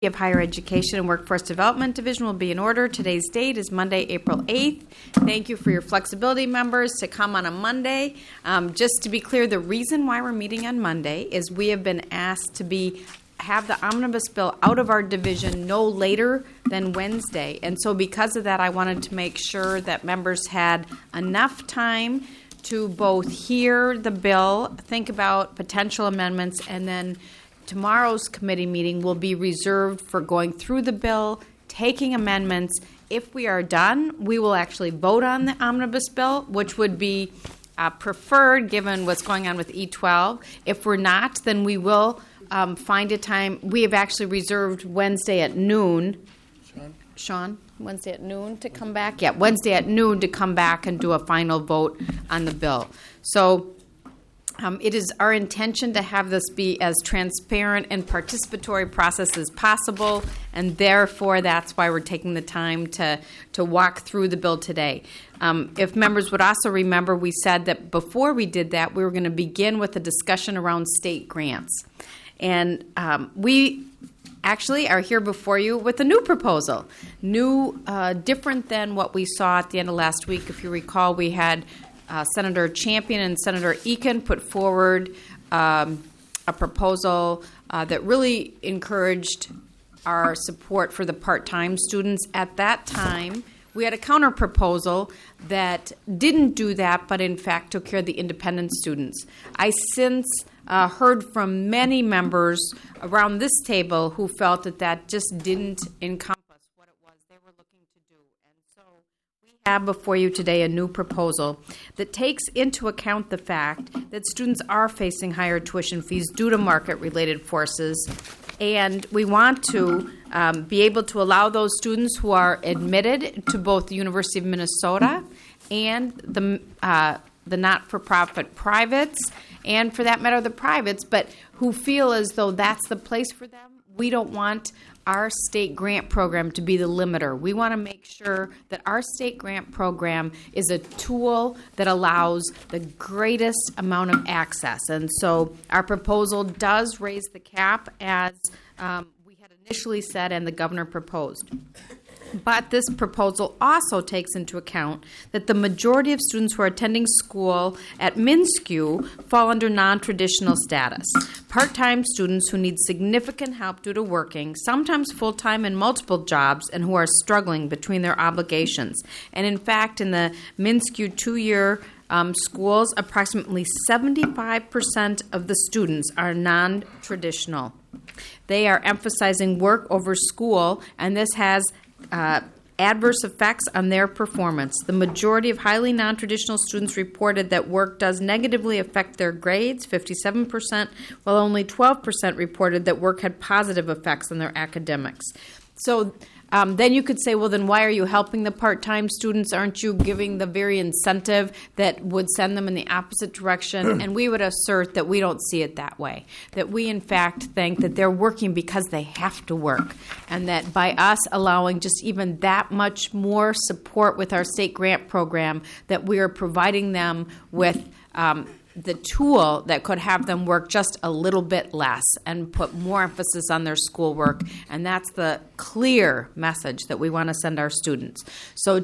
of Higher Education and Workforce Development Division will be in order. Today's date is Monday, April 8th. Thank you for your flexibility, members, to come on a Monday. Just to be clear, the reason why we're meeting on Monday is we have been asked to have the omnibus bill out of our division no later than Wednesday. And so because of that, I wanted to make sure that members had enough time to both hear the bill, think about potential amendments, and then tomorrow's committee meeting will be reserved for going through the bill, taking amendments. If we are done, we will actually vote on the omnibus bill, which would be preferred given what's going on with E12. If we're not, then we will find a time. We have actually reserved Wednesday at noon. Sean? Wednesday at noon to come back? Yeah, Wednesday at noon to come back and do a final vote on the bill. So it is our intention to have this be as transparent and participatory process as possible, and therefore that's why we're taking the time to walk through the bill today. If members would also remember, we said that before we did that, we were going to begin with a discussion around state grants. And we actually are here before you with a new proposal, different than what we saw at the end of last week. If you recall, we had Senator Champion and Senator Eakin put forward a proposal that really encouraged our support for the part-time students. At that time, we had a counter-proposal that didn't do that, but in fact took care of the independent students. I since heard from many members around this table who felt that just didn't encompass what it was they were looking to do. And so we have before you today a new proposal that takes into account the fact that students are facing higher tuition fees due to market-related forces. And we want to be able to allow those students who are admitted to both the University of Minnesota and the not-for-profit privates, and for that matter, the privates, but who feel as though that's the place for them. We don't want our state grant program to be the limiter. We want to make sure that our state grant program is a tool that allows the greatest amount of access. And so our proposal does raise the cap as we had initially said and the governor proposed. But this proposal also takes into account that the majority of students who are attending school at MnSCU fall under non-traditional status. Part-time students who need significant help due to working, sometimes full-time in multiple jobs, and who are struggling between their obligations. And in fact, in the MnSCU two-year schools, approximately 75% of the students are non-traditional. They are emphasizing work over school, and this has adverse effects on their performance. The majority of highly non-traditional students reported that work does negatively affect their grades, 57%, while only 12% reported that work had positive effects on their academics. So then you could say, well, then why are you helping the part-time students? Aren't you giving the very incentive that would send them in the opposite direction? And we would assert that we don't see it that way, that we, in fact, think that they're working because they have to work, and that by us allowing just even that much more support with our state grant program, that we are providing them with the tool that could have them work just a little bit less and put more emphasis on their schoolwork. And that's the clear message that we want to send our students. So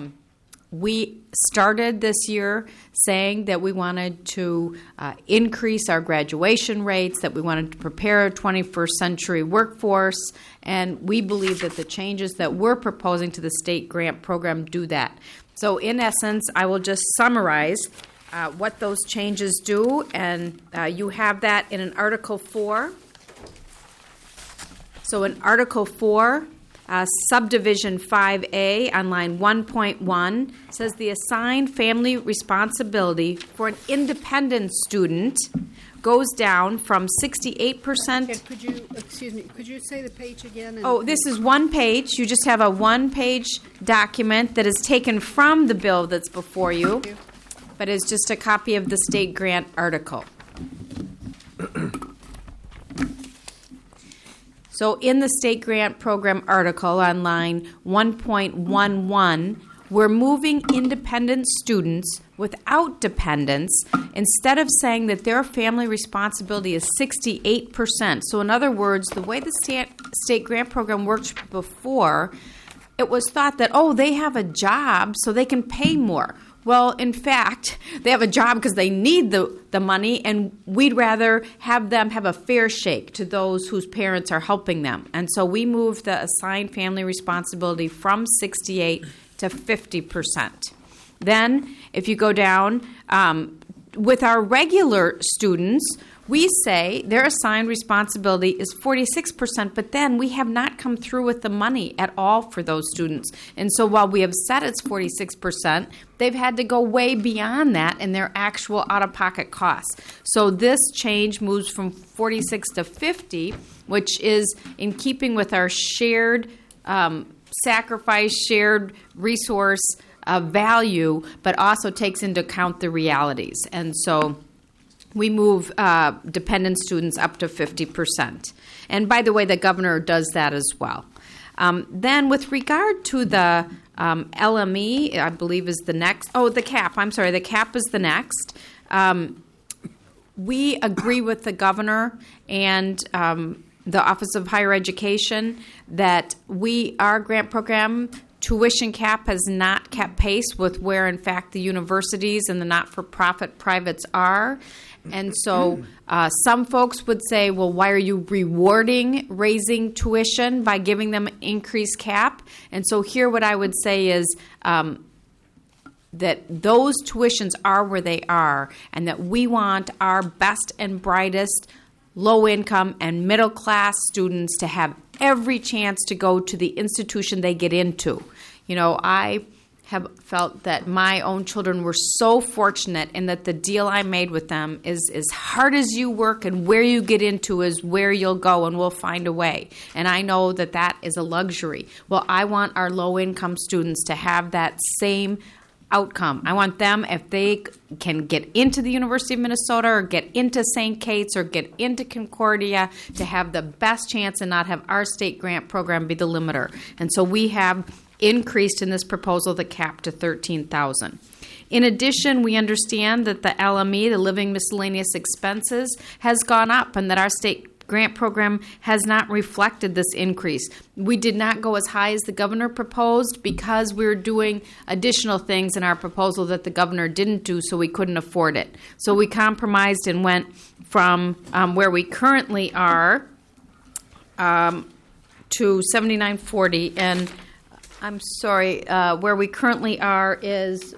we started this year saying that we wanted to increase our graduation rates, that we wanted to prepare a 21st century workforce, and we believe that the changes that we're proposing to the state grant program do that. So in essence, I will just summarize what those changes do, and you have that in an Article 4. So in Article 4, Subdivision 5A on line 1.1 says the assigned family responsibility for an independent student goes down from 68%. Could you say the page again? Oh, this is one page. You just have a one-page document that is taken from the bill that's before you. But it's just a copy of the state grant article. So in the state grant program article on line 1.11, we're moving independent students without dependents, instead of saying that their family responsibility is 68%. So in other words, the way the state grant program worked before, it was thought that, they have a job so they can pay more. Well, in fact, they have a job because they need the money, and we'd rather have them have a fair shake to those whose parents are helping them. And so we moved the assigned family responsibility from 68 to 50%. Then, if you go down, with our regular students, we say their assigned responsibility is 46%, but then we have not come through with the money at all for those students. And so while we have said it's 46%, they've had to go way beyond that in their actual out-of-pocket costs. So this change moves from 46 to 50, which is in keeping with our shared sacrifice, shared resource value, but also takes into account the realities. And so we move dependent students up to 50%. And by the way, the governor does that as well. Then with regard to the LME, I believe is the next. The CAP. I'm sorry, the CAP is the next. We agree with the governor and the Office of Higher Education that our grant program tuition cap has not kept pace with where, in fact, the universities and the not-for-profit privates are. And so some folks would say, well, why are you rewarding raising tuition by giving them an increased cap? And so here what I would say is that those tuitions are where they are, and that we want our best and brightest low-income and middle-class students to have every chance to go to the institution they get into. I have felt that my own children were so fortunate in that the deal I made with them is as hard as you work and where you get into is where you'll go, and we'll find a way. And I know that that is a luxury. Well, I want our low-income students to have that same outcome. I want them, if they can get into the University of Minnesota or get into St. Kate's or get into Concordia, to have the best chance and not have our state grant program be the limiter. And so we have increased in this proposal the cap to $13,000. In addition, we understand that the LME, the Living Miscellaneous Expenses, has gone up, and that our state grant program has not reflected this increase. We did not go as high as the governor proposed because we were doing additional things in our proposal that the governor didn't do, so we couldn't afford it. So we compromised and went from where we currently are to $79.40, and I'm sorry, where we currently are is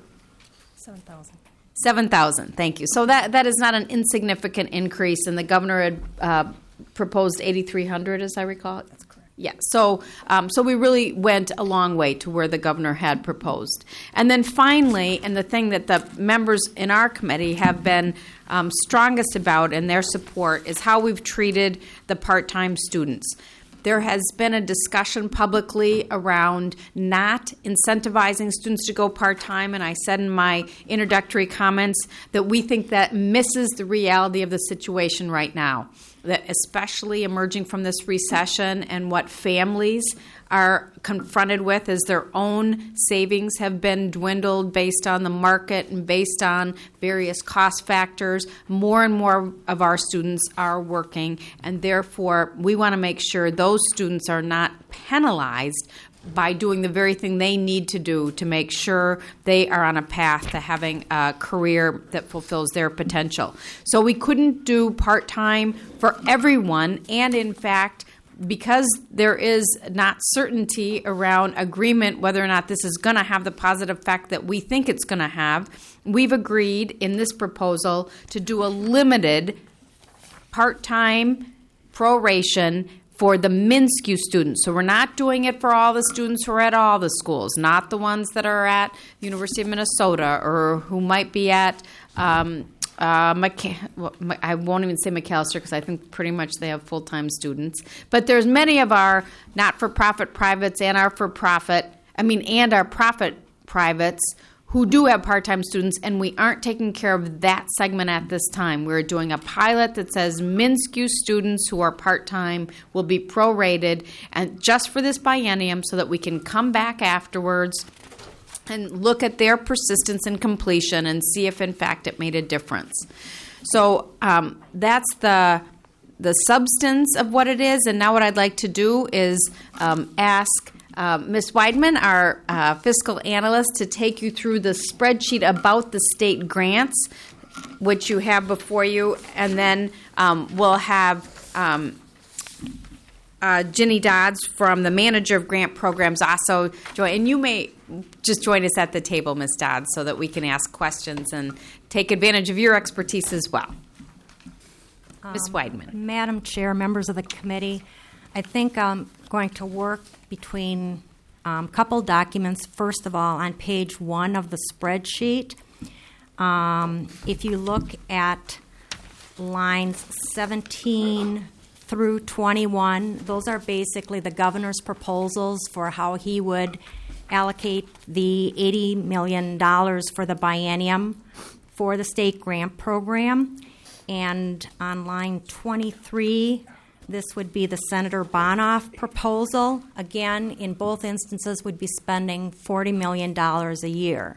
$7,000. Thank you. So that is not an insignificant increase, and the governor had proposed $8,300, as I recall. That's correct. Yeah. So we really went a long way to where the governor had proposed. And then finally, and the thing that the members in our committee have been strongest about in their support is how we've treated the part-time students. There has been a discussion publicly around not incentivizing students to go part-time, and I said in my introductory comments that we think that misses the reality of the situation right now, that especially emerging from this recession and what families are confronted with as their own savings have been dwindled based on the market and based on various cost factors. More and more of our students are working, and therefore we want to make sure those students are not penalized by doing the very thing they need to do to make sure they are on a path to having a career that fulfills their potential. So we couldn't do part-time for everyone, and in fact, because there is not certainty around agreement whether or not this is going to have the positive effect that we think it's going to have, we've agreed in this proposal to do a limited part-time proration for the MnSCU students. So we're not doing it for all the students who are at all the schools, not the ones that are at the University of Minnesota or who might be at I won't even say McAllister because I think pretty much they have full-time students. But there's many of our not-for-profit privates and our for-profit, and our profit privates who do have part-time students, and we aren't taking care of that segment at this time. We're doing a pilot that says MnSCU students who are part-time will be prorated, and just for this biennium so that we can come back afterwards and look at their persistence and completion and see if, in fact, it made a difference. So that's the the substance of what it is. And now what I'd like to do is ask Ms. Weidman, our fiscal analyst, to take you through the spreadsheet about the state grants, which you have before you, and then we'll have Ginny Dodds from the manager of grant programs also join. And you may just join us at the table, Ms. Dodds, so that we can ask questions and take advantage of your expertise as well. Ms. Weidman. Madam Chair, members of the committee, I think I'm going to work between a couple documents. First of all, on page 1 of the spreadsheet, if you look at lines 17 through 21, those are basically the governor's proposals for how he would allocate the $80 million for the biennium for the state grant program. And on line 23, this would be the Senator Bonoff proposal. Again, in both instances, would be spending $40 million a year.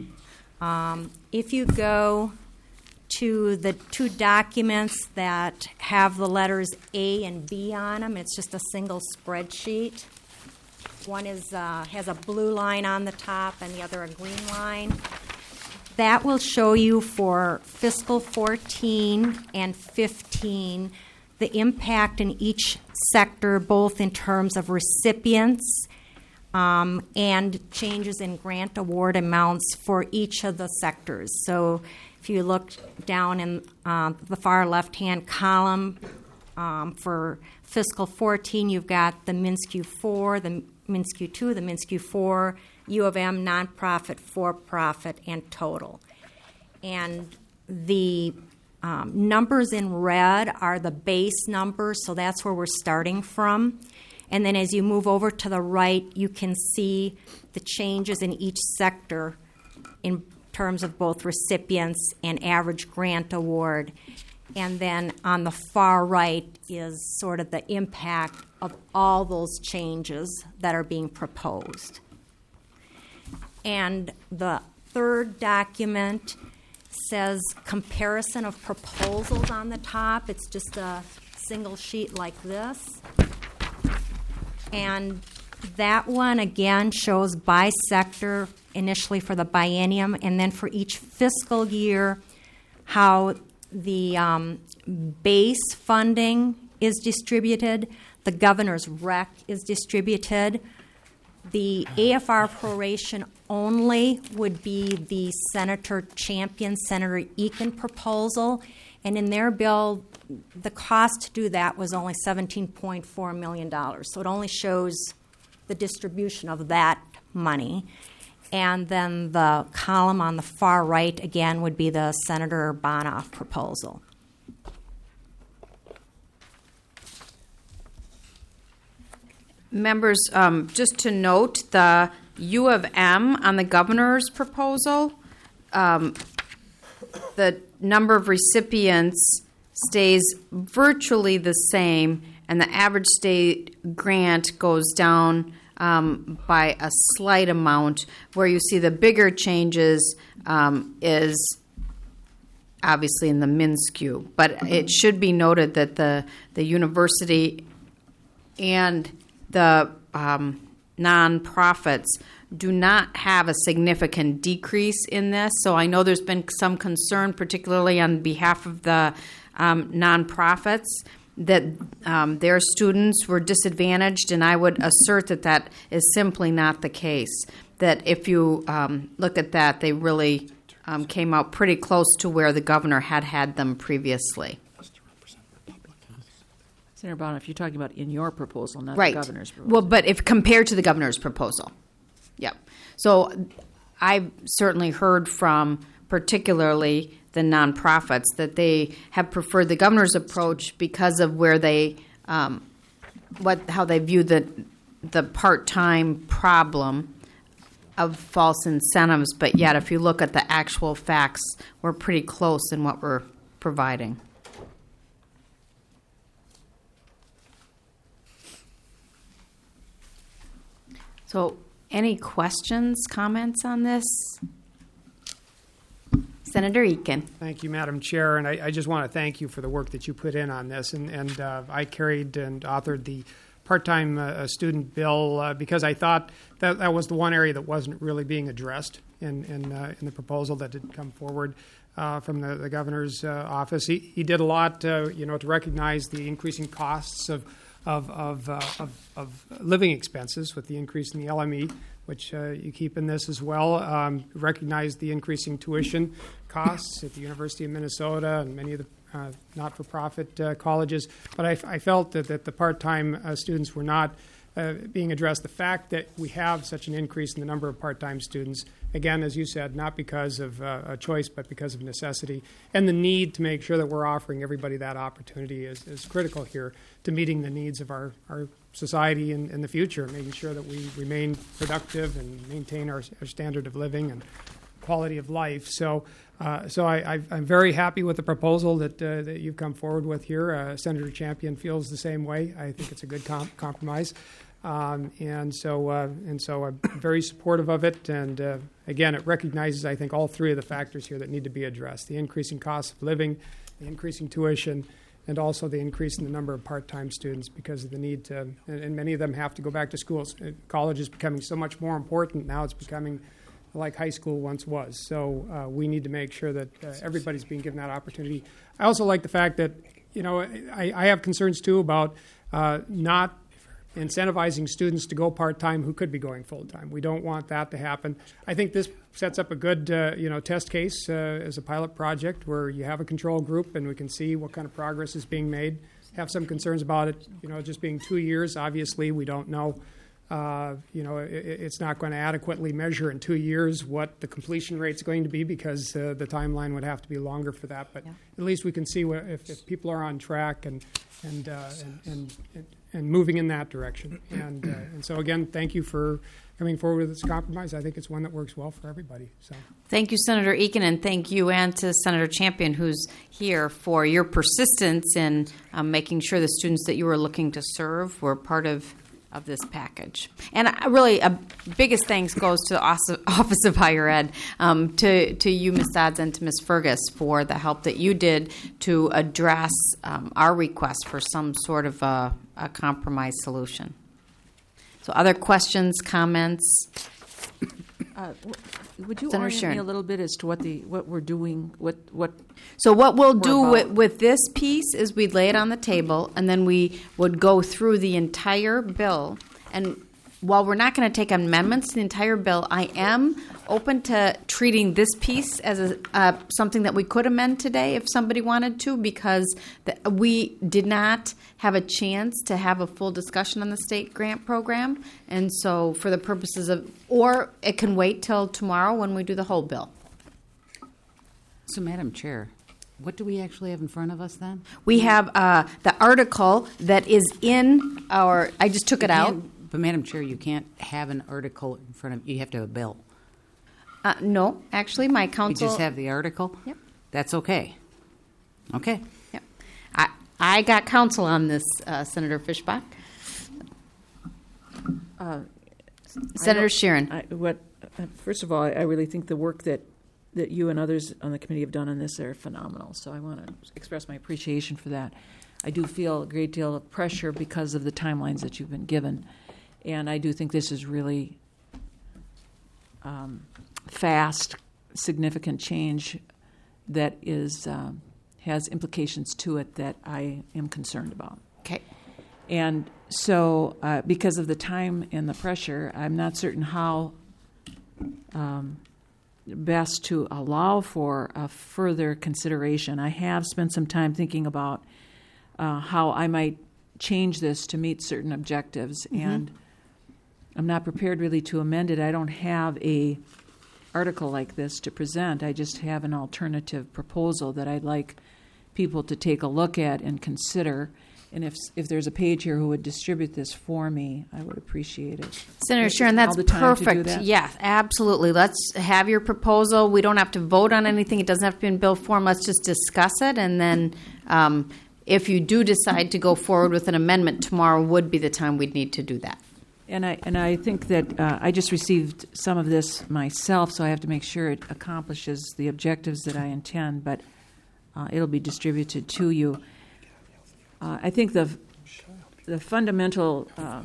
If you go to the two documents that have the letters A and B on them, it's just a single spreadsheet. One is has a blue line on the top and the other a green line. That will show you for fiscal 14 and 15 the impact in each sector, both in terms of recipients and changes in grant award amounts for each of the sectors. So if you look down in the far left-hand column for fiscal 14, you've got the MnSCU 4, the MnSCU 2, the MnSCU 4, U of M, nonprofit, for-profit, and total. And the numbers in red are the base numbers, so that's where we're starting from. And then as you move over to the right, you can see the changes in each sector in terms of both recipients and average grant award. And then on the far right is sort of the impact of all those changes that are being proposed. And the third document says comparison of proposals on the top. It's just a single sheet like this. And that one, again, shows by sector, initially for the biennium, and then for each fiscal year, how the base funding is distributed, the governor's rec is distributed. The AFR proration only would be the Senator Champion, Senator Eakin proposal, and in their bill, the cost to do that was only $17.4 million. So it only shows the distribution of that money. And then the column on the far right, again, would be the Senator Bonoff proposal. Members, just to note, the U of M on the governor's proposal, the number of recipients stays virtually the same, and the average state grant goes down by a slight amount. Where you see the bigger changes is obviously in the MnSCU. But it should be noted that the university and the nonprofits do not have a significant decrease in this. So I know there's been some concern, particularly on behalf of the nonprofits, that their students were disadvantaged, and I would assert that that is simply not the case. That if you look at that, they really came out pretty close to where the governor had them previously. Senator Bonner, if you're talking about in your proposal, not Right. the governor's proposal. Well, but if compared to the governor's proposal. Yep. So I've certainly heard from particularly the nonprofits that they have preferred the governor's approach because of where they, how they view the part-time problem of false incentives. But yet, if you look at the actual facts, we're pretty close in what we're providing. So, any questions, comments on this? Senator Eakin. Thank you, Madam Chair, and I just want to thank you for the work that you put in on this. And I carried and authored the part-time student bill because I thought that was the one area that wasn't really being addressed in the proposal that had come forward from the governor's office. He did a lot, to recognize the increasing costs of living expenses with the increase in the LME, which you keep in this as well. Recognize the increasing tuition costs at the University of Minnesota and many of the not-for-profit colleges. But I felt that the part-time students were not being addressed. The fact that we have such an increase in the number of part-time students, again, as you said, not because of a choice, but because of necessity, and the need to make sure that we're offering everybody that opportunity is critical here to meeting the needs of our society in the future, making sure that we remain productive and maintain our standard of living and quality of life. So I'm very happy with the proposal that you've come forward with here. Senator Champion feels the same way. I think it's a good compromise. And so I'm very supportive of it. And again, it recognizes, I think, all three of the factors here that need to be addressed: the increasing cost of living, the increasing tuition, and also the increase in the number of part-time students because of the need to, and many of them have to go back to schools. College is becoming so much more important. Now it's becoming like high school once was. So we need to make sure that everybody's being given that opportunity. I also like the fact that, I have concerns too about not incentivizing students to go part-time who could be going full-time. We don't want that to happen. I think this sets up a good, test case as a pilot project where you have a control group and we can see what kind of progress is being made. Have some concerns about it, just being 2 years. Obviously, we don't know. It's not going to adequately measure in 2 years what the completion rate is going to be because the timeline would have to be longer for that. But at least we can see if people are on track and moving in that direction. And so again, thank you for coming forward with this compromise. I think it's one that works well for everybody. So thank you, Senator Eakin, and thank you and to Senator Champion, who's here, for your persistence in making sure the students that you were looking to serve were part of this package. And really, biggest thanks goes to the Office of Higher Ed, to you, Ms. Dodds, and to Ms. Fergus for the help that you did to address our request for some sort of a compromise solution. So other questions, comments? Would you Senator orient Sharon. me a little bit as to what we're doing? What? So what we'll do about? with this piece is we'd lay it on the table, and then we would go through the entire bill. And while we're not going to take amendments to the entire bill, I am open to treating this piece as something that we could amend today if somebody wanted to, because we did not have a chance to have a full discussion on the state grant program. And so for the purposes of, or it can wait till tomorrow when we do the whole bill. So, Madam Chair, what do we actually have in front of us then? We have the article that is in our, I just took it out. But, Madam Chair, you can't have an article in front of you. Have to have a bill. No, actually, my You counsel. just have the article? Yep. That's okay. Okay. Yep. I got counsel on this, Senator Fischbach. Senator Sheeran. First of all, I really think the work that you and others on the committee have done on this are phenomenal. So I want to express my appreciation for that. I do feel a great deal of pressure because of the timelines that you've been given. And I do think this is really fast, significant change that is has implications to it that I am concerned about. Okay. And so because of the time and the pressure, I'm not certain how best to allow for a further consideration. I have spent some time thinking about how I might change this to meet certain objectives, and I'm not prepared really to amend it. I don't have a article like this to present. I just have an alternative proposal that I'd like people to take a look at and consider. And if there's a page here who would distribute this for me, I would appreciate it. Senator Is Sharon, all that's the time to do perfect. that? Yes, absolutely. Let's have your proposal. We don't have to vote on anything. It doesn't have to be in bill form. Let's just discuss it. And then if you do decide to go forward with an amendment, tomorrow would be the time we'd need to do that. And I think that I just received some of this myself, so I have to make sure it accomplishes the objectives that I intend, but it'll be distributed to you. I think the fundamental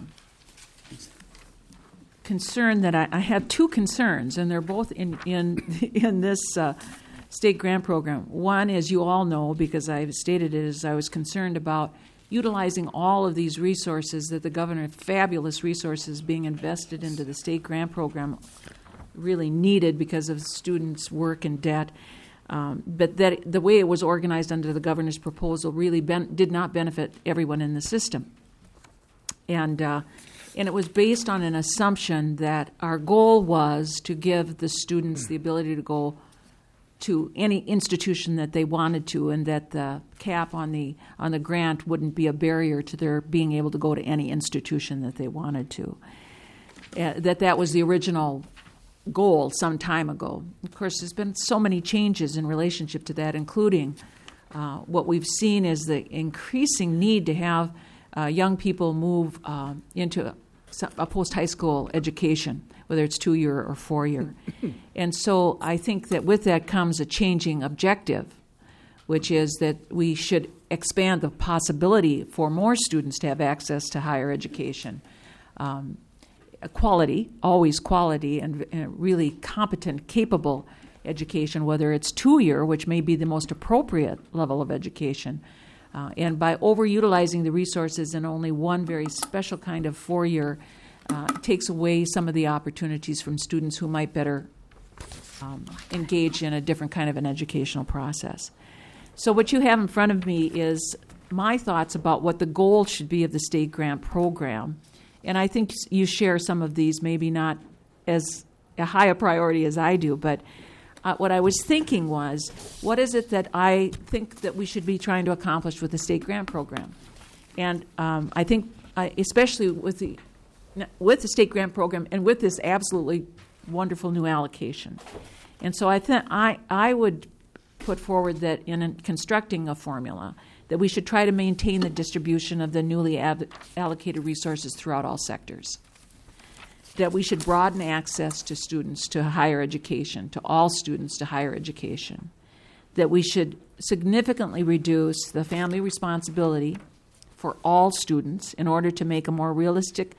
concern that I have two concerns, and they're both in this state grant program. One, as you all know, because I've stated it, is I was concerned about utilizing all of these resources that the governor, fabulous resources being invested into the state grant program, really needed because of students' work and debt. But that the way it was organized under the governor's proposal really did not benefit everyone in the system. And it was based on an assumption that our goal was to give the students the ability to go to any institution that they wanted to, and that the cap on the grant wouldn't be a barrier to their being able to go to any institution that they wanted to. That was the original goal some time ago. Of course, there's been so many changes in relationship to that, including what we've seen is the increasing need to have young people move into a post-high school education, whether it's 2-year or 4-year. And so I think that with that comes a changing objective, which is that we should expand the possibility for more students to have access to higher education. Quality, always quality, and really competent, capable education, whether it's 2-year, which may be the most appropriate level of education. And by overutilizing the resources in only one very special kind of 4-year, takes away some of the opportunities from students who might better engage in a different kind of an educational process. So what you have in front of me is my thoughts about what the goal should be of the state grant program. And I think you share some of these, maybe not as a high a priority as I do, but what I was thinking was, what is it that I think that we should be trying to accomplish with the state grant program? And I think, especially with the state grant program and with this absolutely wonderful new allocation. And so I would put forward that in constructing a formula, that we should try to maintain the distribution of the newly allocated resources throughout all sectors. That we should broaden access to students to higher education, to all students to higher education. That we should significantly reduce the family responsibility for all students in order to make more realistic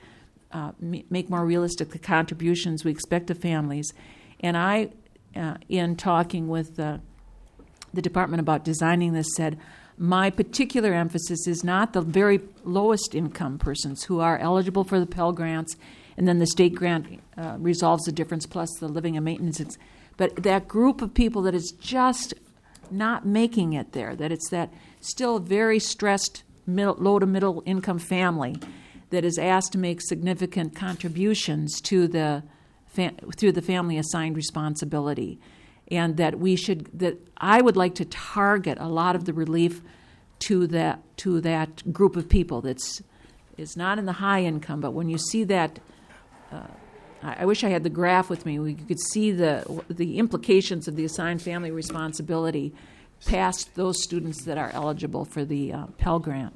the contributions we expect of families. And I, in talking with the department about designing this, said, my particular emphasis is not the very lowest income persons who are eligible for the Pell Grants, and then the state grant resolves the difference plus the living and maintenance. But that group of people that is just not making it there, that it's that still very stressed low to middle income family that is asked to make significant contributions to through the family assigned responsibility. And that I would like to target a lot of the relief to that group of people that's is not in the high income, but when you see that, I wish I had the graph with me. We could see the implications of the assigned family responsibility past those students that are eligible for the Pell Grant.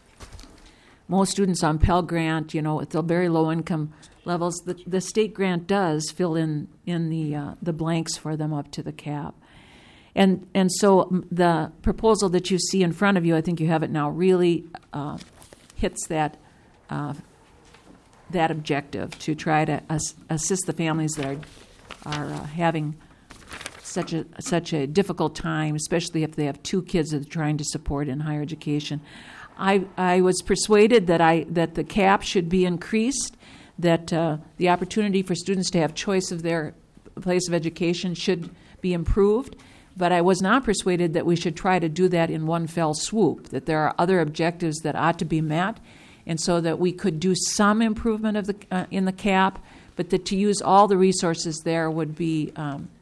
Most students on Pell Grant, at the very low income levels, the state grant does fill in the blanks for them up to the cap. And so the proposal that you see in front of you, I think you have it now, really hits that objective to try to assist the families that are having such a difficult time, especially if they have 2 kids that they're trying to support in higher education. I was persuaded that the cap should be increased, that the opportunity for students to have choice of their place of education should be improved, but I was not persuaded that we should try to do that in one fell swoop, that there are other objectives that ought to be met, and so that we could do some improvement of in the cap, but that to use all the resources there would be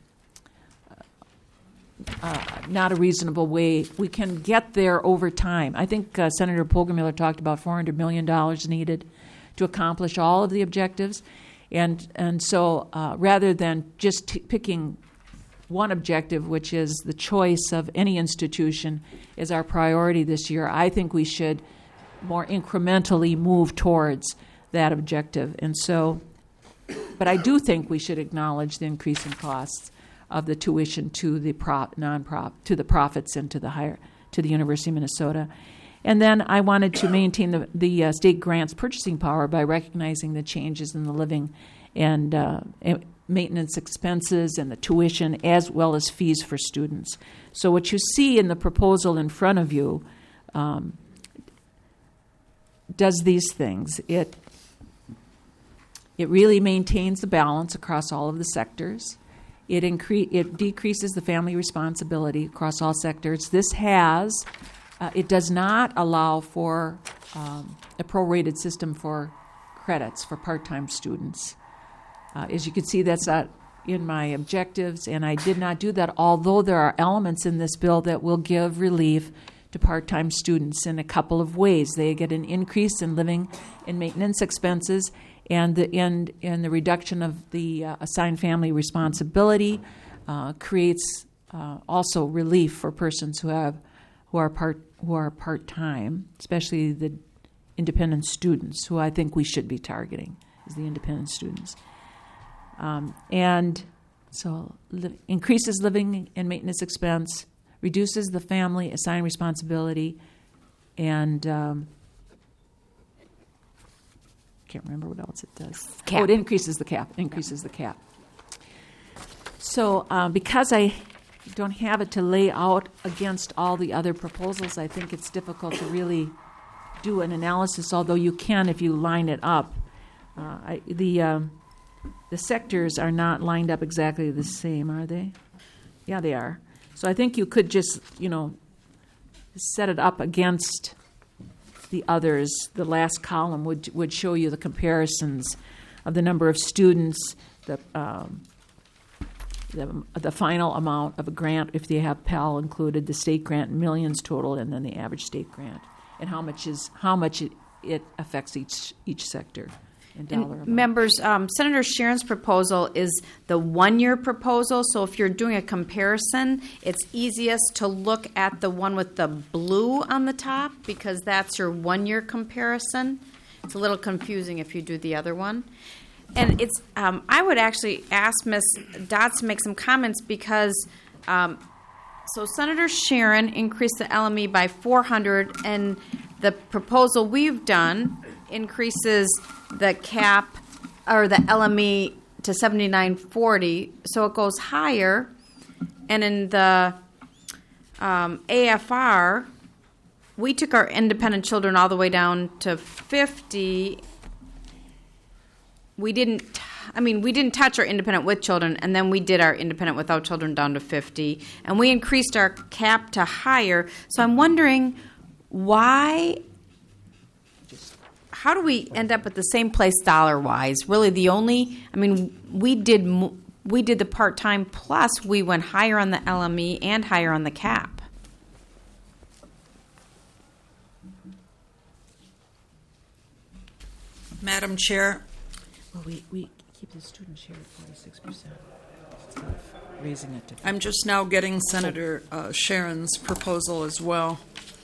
not a reasonable way. We can get there over time. I think Senator Poggemiller talked about $400 million needed to accomplish all of the objectives, and so rather than just picking one objective, which is the choice of any institution, as our priority this year, I think we should more incrementally move towards that objective. And so, but I do think we should acknowledge the increasing costs of the tuition to the to the profits and to the University of Minnesota. And then I wanted to maintain the state grants purchasing power by recognizing the changes in the living and maintenance expenses and the tuition, as well as fees for students. So what you see in the proposal in front of you does these things. It really maintains the balance across all of the sectors. It decreases the family responsibility across all sectors. This it does not allow for a prorated system for credits for part-time students. As you can see, that's not in my objectives, and I did not do that, although there are elements in this bill that will give relief to part-time students in a couple of ways. They get an increase in living and maintenance expenses, and the reduction of the assigned family responsibility creates also relief for persons who are part-time, especially the independent students, who I think we should be targeting, is the independent students. And so increases living and maintenance expense, reduces the family assigned responsibility, and can't remember what else it does. Cap. Oh, it increases the cap. So because I don't have it to lay out against all the other proposals, I think it's difficult to really do an analysis, although you can if you line it up. The sectors are not lined up exactly the same, are they? Yeah, they are. So I think you could just, set it up against the others. The last column would show you the comparisons of the number of students, the final amount of a grant, if they have Pell included, the state grant, millions total, and then the average state grant, and how much it affects each sector. And members, Senator Sharon's proposal is the one-year proposal. So if you're doing a comparison, it's easiest to look at the one with the blue on the top because that's your one-year comparison. It's a little confusing if you do the other one. And it's I would actually ask Ms. Dodds to make some comments because so Senator Sharon increased the LME by $400, and the proposal we've done increases the cap or the LME to $79.40, so it goes higher. And in the AFR, we took our independent children all the way down to 50. We didn't touch our independent with children, and then we did our independent without children down to 50, and we increased our cap to higher. So I'm wondering how do we end up at the same place dollar-wise? Really, we did the part-time plus we went higher on the LME and higher on the cap. Madam Chair, Well, we keep the student share at 46% instead of raising it to 50%. I'm just now getting Senator Sharon's proposal as well.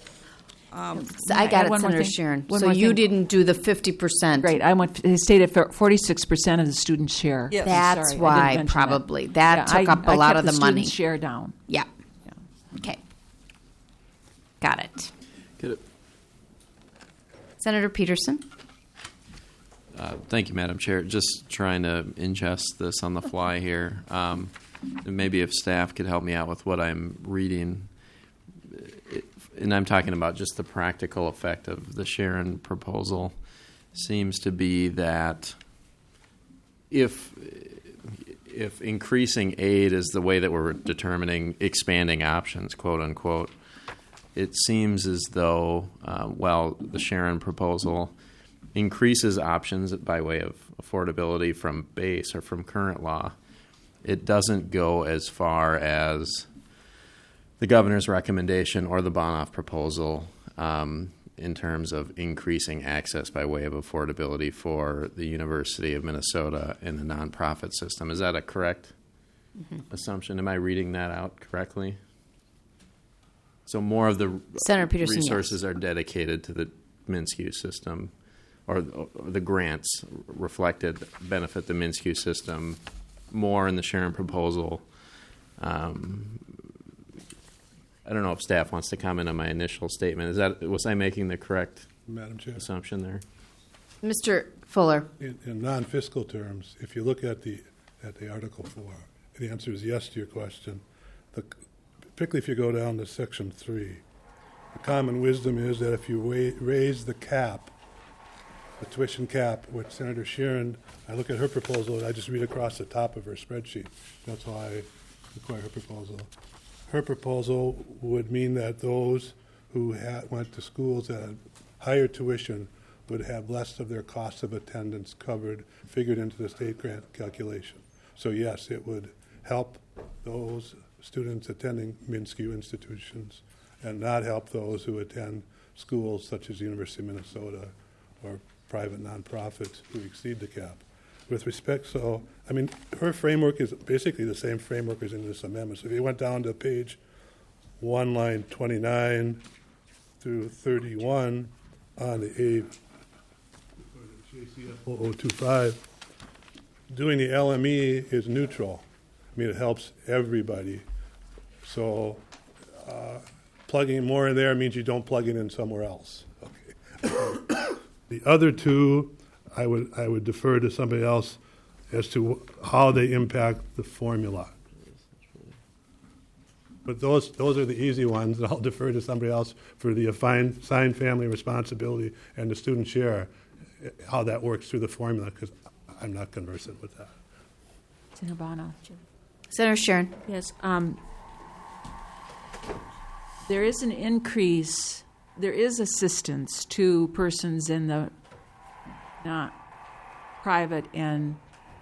I got it, one more Senator thing. Sharon. One So more you thing. didn't do the 50%. Right, I stated 46% of the student share. Yes. That's Sorry, I didn't why, mention probably. That took I up a lot kept of the money. student share down. Yeah. Okay. Got it. Get it. Senator Peterson? Thank you, Madam Chair. Just trying to ingest this on the fly here. Maybe if staff could help me out with what I'm reading. And I'm talking about just the practical effect of the Sharon proposal. Seems to be that if increasing aid is the way that we're determining expanding options, quote unquote, it seems as though, the Sharon proposal increases options by way of affordability from base or from current law. It doesn't go as far as the governor's recommendation or the Bonoff proposal in terms of increasing access by way of affordability for the University of Minnesota and the nonprofit system. Is that a correct assumption? Am I reading that out correctly? So more of the Senator Peterson, resources are dedicated to the MNSCU system or the grants reflected benefit the MnSCU system more in the Sharon proposal. I don't know if staff wants to comment on my initial statement. Was I making the correct Madam Chair. assumption there? Mr. Fuller. In non-fiscal terms, if you look at the Article 4, the answer is yes to your question. Particularly if you go down to Section 3, the common wisdom is that if you raise the cap, the tuition cap, with Senator Sharon, I look at her proposal and I just read across the top of her spreadsheet. That's how I require her proposal. Her proposal would mean that those who went to schools that had higher tuition would have less of their cost of attendance figured into the state grant calculation. So yes, it would help those students attending MnSCU institutions and not help those who attend schools such as the University of Minnesota or private nonprofits who exceed the cap. With respect, her framework is basically the same framework as in this amendment. So if you went down to page 1, line 29 through 31 on the JCF 0025, doing the LME is neutral. It helps everybody. So plugging more in there means you don't plug it in somewhere else. Okay. The other two, I would defer to somebody else as to how they impact the formula. But those are the easy ones, and I'll defer to somebody else for the assigned family responsibility and the student share, how that works through the formula, because I'm not conversant with that. Senator Bono. Senator Sharon. Yes. There is an increase. There is assistance to persons in the not private and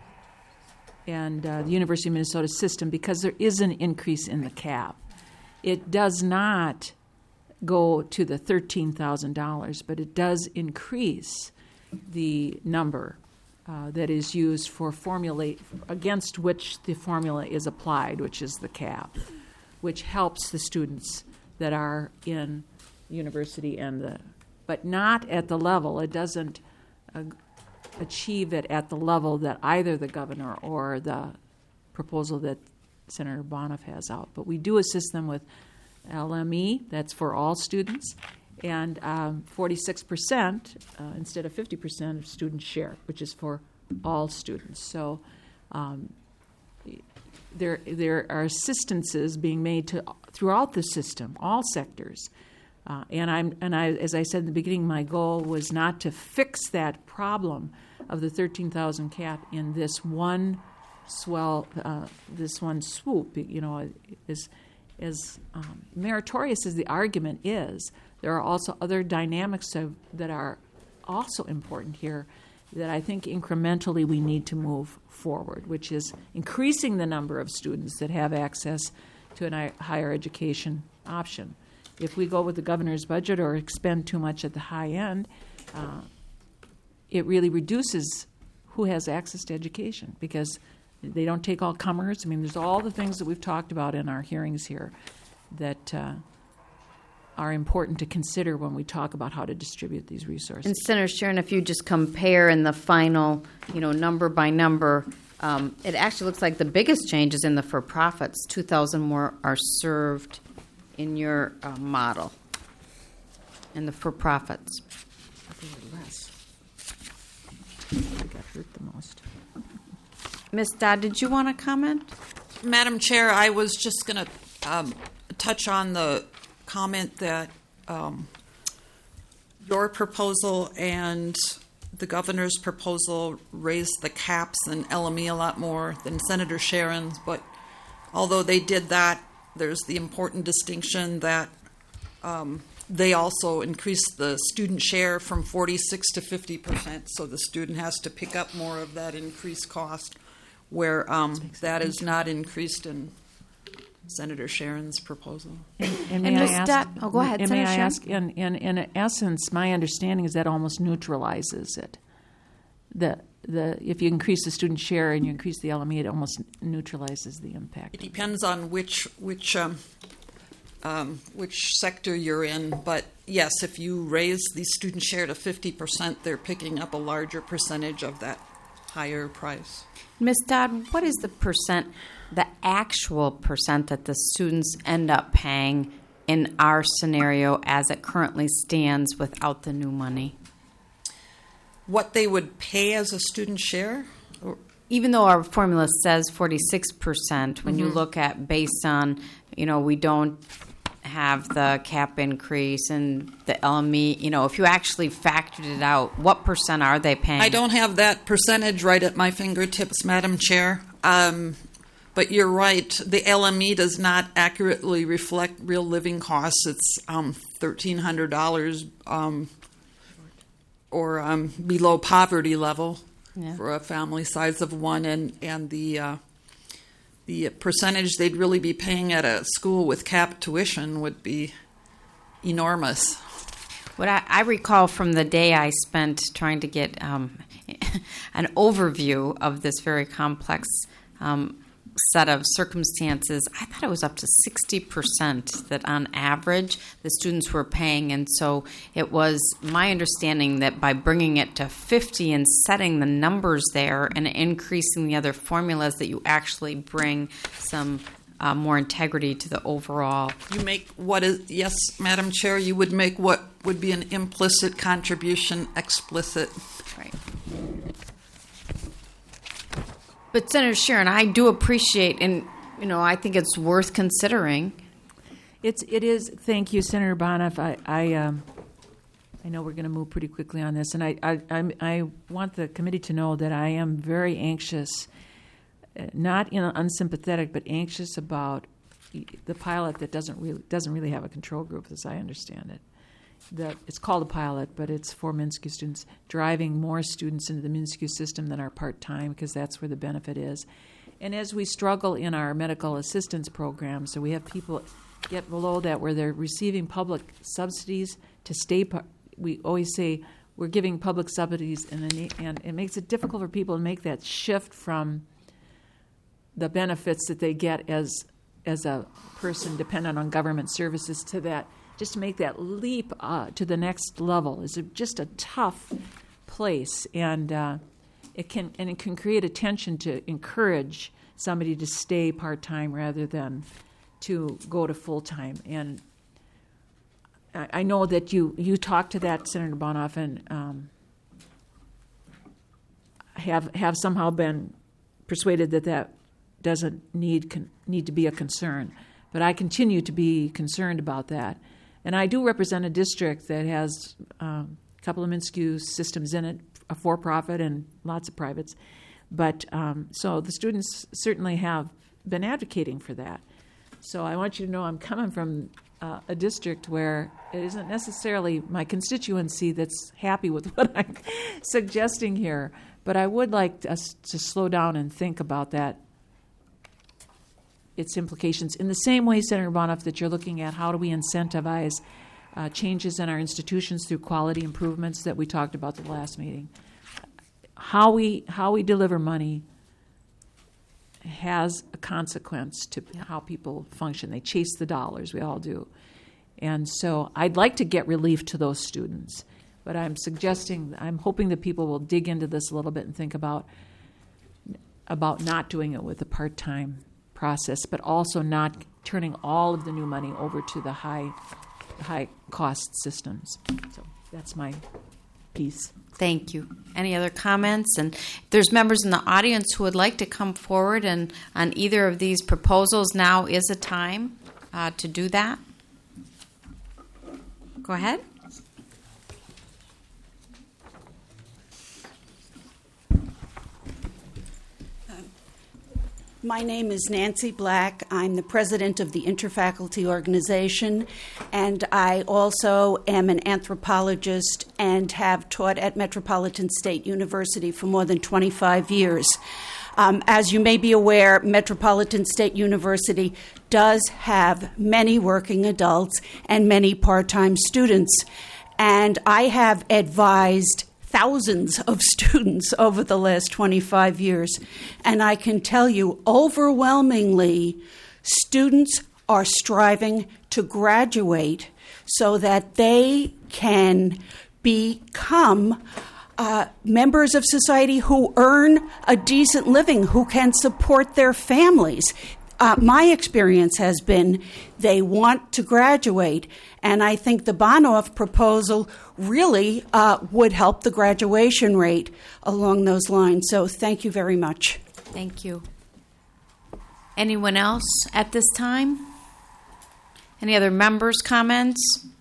the University of Minnesota system because there is an increase in the cap. It does not go to the $13,000, but it does increase the number that is used for formulate against which the formula is applied, which is the cap, which helps the students that are in university but not at the level. It doesn't achieve it at the level that either the governor or the proposal that Senator Bonoff has out. But we do assist them with LME, that's for all students, and 46% instead of 50% of student share, which is for all students. So there are assistances being made throughout the system, all sectors. As I said in the beginning, my goal was not to fix that problem of the 13,000 cap in this one swoop. As meritorious as the argument is, there are also other dynamics that are also important here that I think incrementally we need to move forward, which is increasing the number of students that have access to a higher education option. If we go with the governor's budget or expend too much at the high end, it really reduces who has access to education because they don't take all comers. There's all the things that we've talked about in our hearings here that are important to consider when we talk about how to distribute these resources. And Senator Sharon, if you just compare in the final, number by number, it actually looks like the biggest change is in the for-profits. 2,000 more are served in your model, in the for-profits. Less. I got hurt the most. Ms. Dodd, did you want to comment? Madam Chair, I was just going to touch on the comment that your proposal and the governor's proposal raised the caps and LME a lot more than Senator Sharon's, but although they did that, there's the important distinction that they also increased the student share from 46 to 50%, so the student has to pick up more of that increased cost, where that is not increased in Senator Sharon's proposal. And may I ask? Go ahead, and Senator may I Sharon. ask? In essence, my understanding is that almost neutralizes it. If you increase the student share and you increase the LME, it almost neutralizes the impact. It depends on which which sector you're in, but yes, if you raise the student share to 50%, they're picking up a larger percentage of that higher price. Ms. Dodd, what is the actual percent that the students end up paying in our scenario as it currently stands without the new money? What they would pay as a student share? Even though our formula says 46%, when you look at based on, we don't have the cap increase and the LME, if you actually factored it out, what percent are they paying? I don't have that percentage right at my fingertips, Madam Chair. But you're right. The LME does not accurately reflect real living costs. It's $1,300 or below poverty level for a family size of one, and the percentage they'd really be paying at a school with capped tuition would be enormous. What I recall from the day I spent trying to get an overview of this very complex set of circumstances, I thought it was up to 60% that on average the students were paying. And so it was my understanding that by bringing it to 50 and setting the numbers there and increasing the other formulas, that you actually bring some more integrity to the overall. You make yes, Madam Chair, you would make what would be an implicit contribution explicit. Right. But Senator Sharon, I do appreciate, and I think it's worth considering. It is. Thank you, Senator Bonoff. I know we're going to move pretty quickly on this, and I want the committee to know that I am very anxious, not unsympathetic, but anxious about the pilot that doesn't really have a control group, as I understand it. It's called a pilot, but it's for MnSCU students, driving more students into the MnSCU system than are part-time, because that's where the benefit is. And as we struggle in our medical assistance program, so we have people get below that where they're receiving public subsidies to stay. We always say we're giving public subsidies, and it makes it difficult for people to make that shift from the benefits that they get as a person dependent on government services to that. Just to make that leap to the next level is just a tough place, and it can create a tension to encourage somebody to stay part-time rather than to go to full-time. And I know that you talked to that, Senator Bonoff, and have somehow been persuaded that doesn't need to be a concern. But I continue to be concerned about that. And I do represent a district that has a couple of MnSCU systems in it, a for-profit and lots of privates. But so the students certainly have been advocating for that. So I want you to know I'm coming from a district where it isn't necessarily my constituency that's happy with what I'm suggesting here. But I would like us to slow down and think about that, its implications, in the same way, Senator Bonoff, that you're looking at how do we incentivize changes in our institutions through quality improvements that we talked about the last meeting. How we deliver money has a consequence to how people function. They chase the dollars, we all do. And so I'd like to get relief to those students, but I'm hoping that people will dig into this a little bit and think about not doing it with a part-time process, but also not turning all of the new money over to the high cost systems. So that's my piece. Thank you. Any other comments? And if there's members in the audience who would like to come forward and on either of these proposals, now is a time to do that. Go ahead. My name is Nancy Black. I'm the president of the Interfaculty Organization, and I also am an anthropologist and have taught at Metropolitan State University for more than 25 years. As you may be aware, Metropolitan State University does have many working adults and many part-time students, and I have advised thousands of students over the last 25 years. And I can tell you, overwhelmingly, students are striving to graduate so that they can become members of society who earn a decent living, who can support their families. My experience has been they want to graduate, and I think the Bonoff proposal really would help the graduation rate along those lines. So thank you very much. Thank you. Anyone else at this time? Any other members' comments?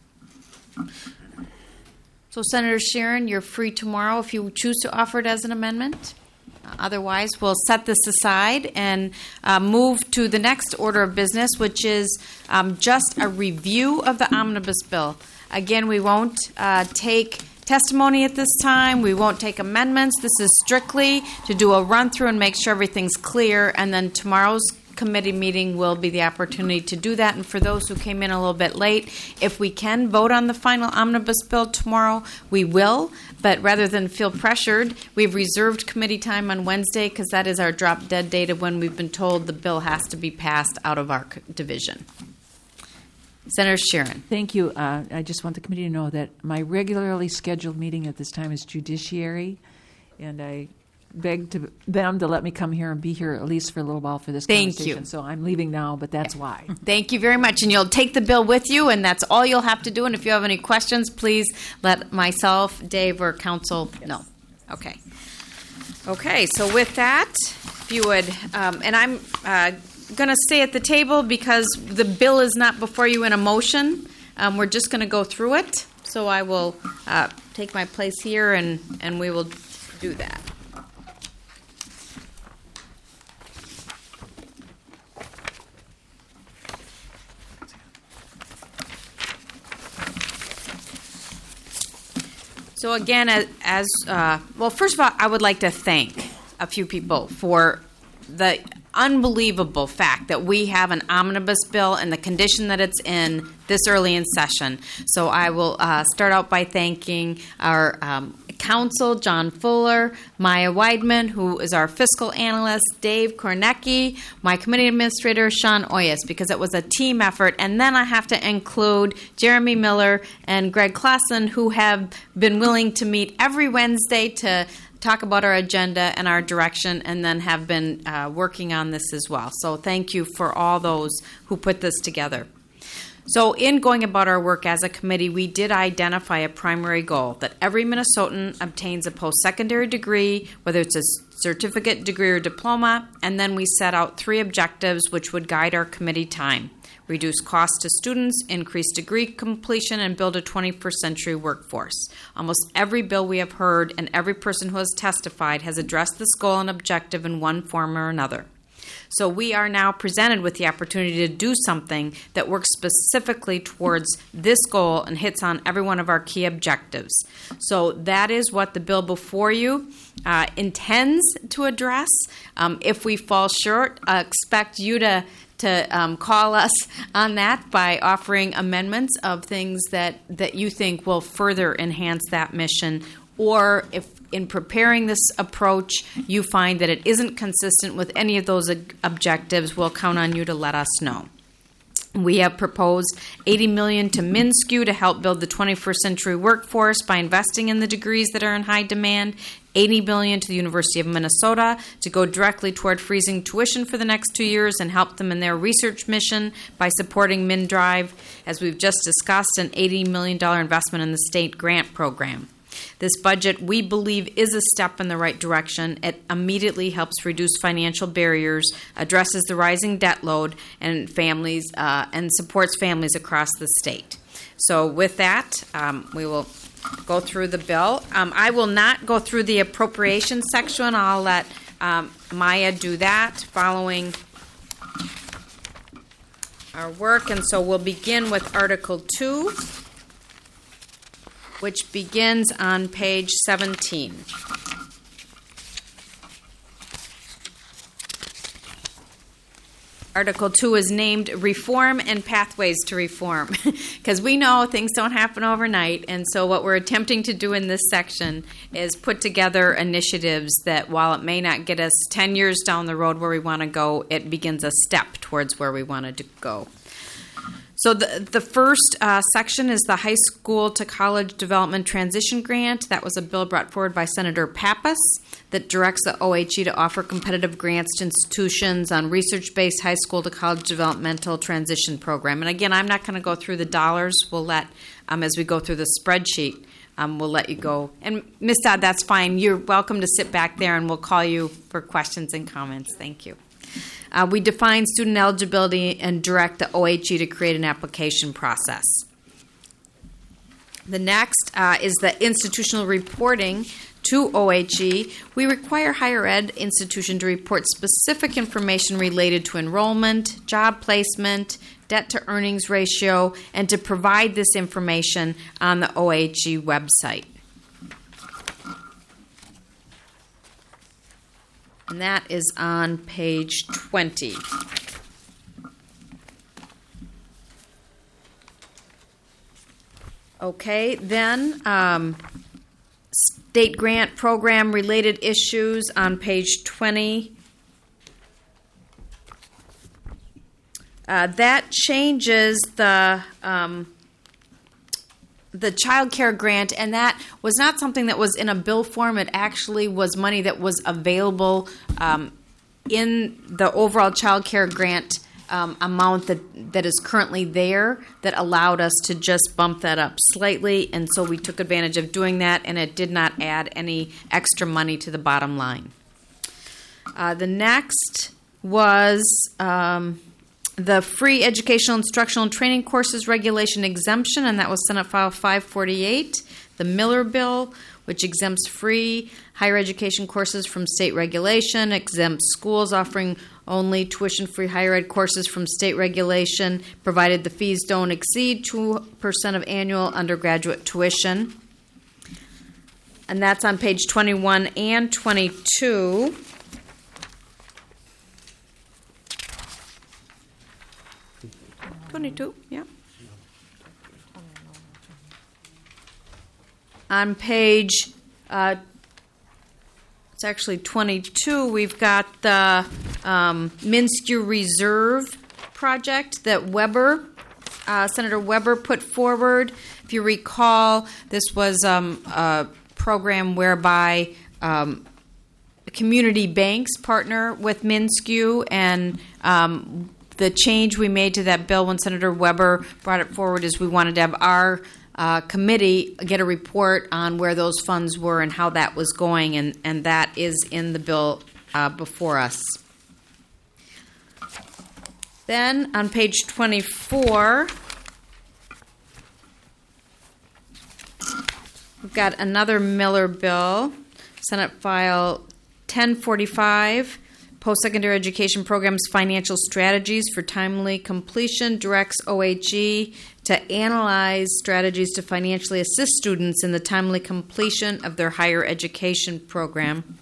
So, Senator Sharon, you're free tomorrow if you choose to offer it as an amendment. Otherwise, we'll set this aside and move to the next order of business, which is just a review of the omnibus bill. Again, we won't take testimony at this time. We won't take amendments. This is strictly to do a run-through and make sure everything's clear, and then tomorrow's committee meeting will be the opportunity to do that. And for those who came in a little bit late, if we can vote on the final omnibus bill tomorrow, we will. But rather than feel pressured, we've reserved committee time on Wednesday because that is our drop dead date of when we've been told the bill has to be passed out of our division. Senator Sharon. Thank you. I just want the committee to know that my regularly scheduled meeting at this time is Judiciary, and I begged them to let me come here and be here at least for a little while for this conversation. You. So I'm leaving now, but that's why. Thank you very much. And you'll take the bill with you, and that's all you'll have to do. And if you have any questions, please let myself, Dave, or council know. Okay. Okay, so with that, if you would, and I'm going to stay at the table because the bill is not before you in a motion. We're just going to go through it. So I will take my place here, and we will do that. So again, well, first of all, I would like to thank a few people for the unbelievable fact that we have an omnibus bill and the condition that it's in this early in session. So I will start out by thanking our counsel, John Fuller, Maya Weidman, who is our fiscal analyst, Dave Kornecki, my committee administrator, Sean Oyas, because it was a team effort. And then I have to include Jeremy Miller and Greg Klassen, who have been willing to meet every Wednesday to talk about our agenda and our direction, and then have been working on this as well. So thank you for all those who put this together. So in going about our work as a committee, we did identify a primary goal, that every Minnesotan obtains a post-secondary degree, whether it's a certificate, degree, or diploma, and then we set out 3 objectives which would guide our committee time: reduce costs to students, increase degree completion, and build a 21st century workforce. Almost every bill we have heard and every person who has testified has addressed this goal and objective in one form or another. So we are now presented with the opportunity to do something that works specifically towards this goal and hits on every one of our key objectives. So that is what the bill before you intends to address. If we fall short, expect you to call us on that by offering amendments of things that you think will further enhance that mission. Or if in preparing this approach you find that it isn't consistent with any of those objectives, we'll count on you to let us know. We have proposed $80 million to MnSCU to help build the 21st century workforce by investing in the degrees that are in high demand. $80 million to the University of Minnesota to go directly toward freezing tuition for the next 2 years and help them in their research mission by supporting MnDrive. As we've just discussed, an $80 million investment in the state grant program. This budget, we believe, is a step in the right direction. It immediately helps reduce financial barriers, addresses the rising debt load, and families and supports families across the state. So with that, we will go through the bill. I will not go through the appropriation section. I'll let Maya do that following our work. And so we'll begin with Article 2. Which begins on page 17. Article 2 is named Reform and Pathways to Reform, because we know things don't happen overnight, and so what we're attempting to do in this section is put together initiatives that, while it may not get us 10 years down the road where we want to go, it begins a step towards where we want to go. So the first section is the High School to College Development Transition Grant. That was a bill brought forward by Senator Pappas that directs the OHE to offer competitive grants to institutions on research-based high school to college developmental transition program. And again, I'm not going to go through the dollars. We'll let, as we go through the spreadsheet, we'll let you go. And Ms. Dodd, that's fine. You're welcome to sit back there, and we'll call you for questions and comments. Thank you. We define student eligibility and direct the OHE to create an application process. The next is the institutional reporting to OHE. We require higher ed institution to report specific information related to enrollment, job placement, debt to earnings ratio, and to provide this information on the OHE website. And that is on page 20. Okay, then state grant program related issues on page 20. That changes the child care grant, and that was not something that was in a bill form. It actually was money that was available in the overall child care grant amount that is currently there that allowed us to just bump that up slightly, and so we took advantage of doing that, and it did not add any extra money to the bottom line. The next was the free educational, instructional, and training courses regulation exemption, and that was Senate File 548. The Miller Bill, which exempts free higher education courses from state regulation, exempts schools offering only tuition-free higher ed courses from state regulation, provided the fees don't exceed 2% of annual undergraduate tuition. And that's on page 21 and 22. Yeah. On page, it's actually 22, we've got the Minskew Reserve project that Senator Weber put forward. If you recall, this was a program whereby community banks partner with Minskew, and the change we made to that bill when Senator Weber brought it forward is we wanted to have our committee get a report on where those funds were and how that was going, and that is in the bill before us. Then on page 24, we've got another Miller bill, Senate File 1045. Post-secondary education programs financial strategies for timely completion, directs OHE to analyze strategies to financially assist students in the timely completion of their higher education program.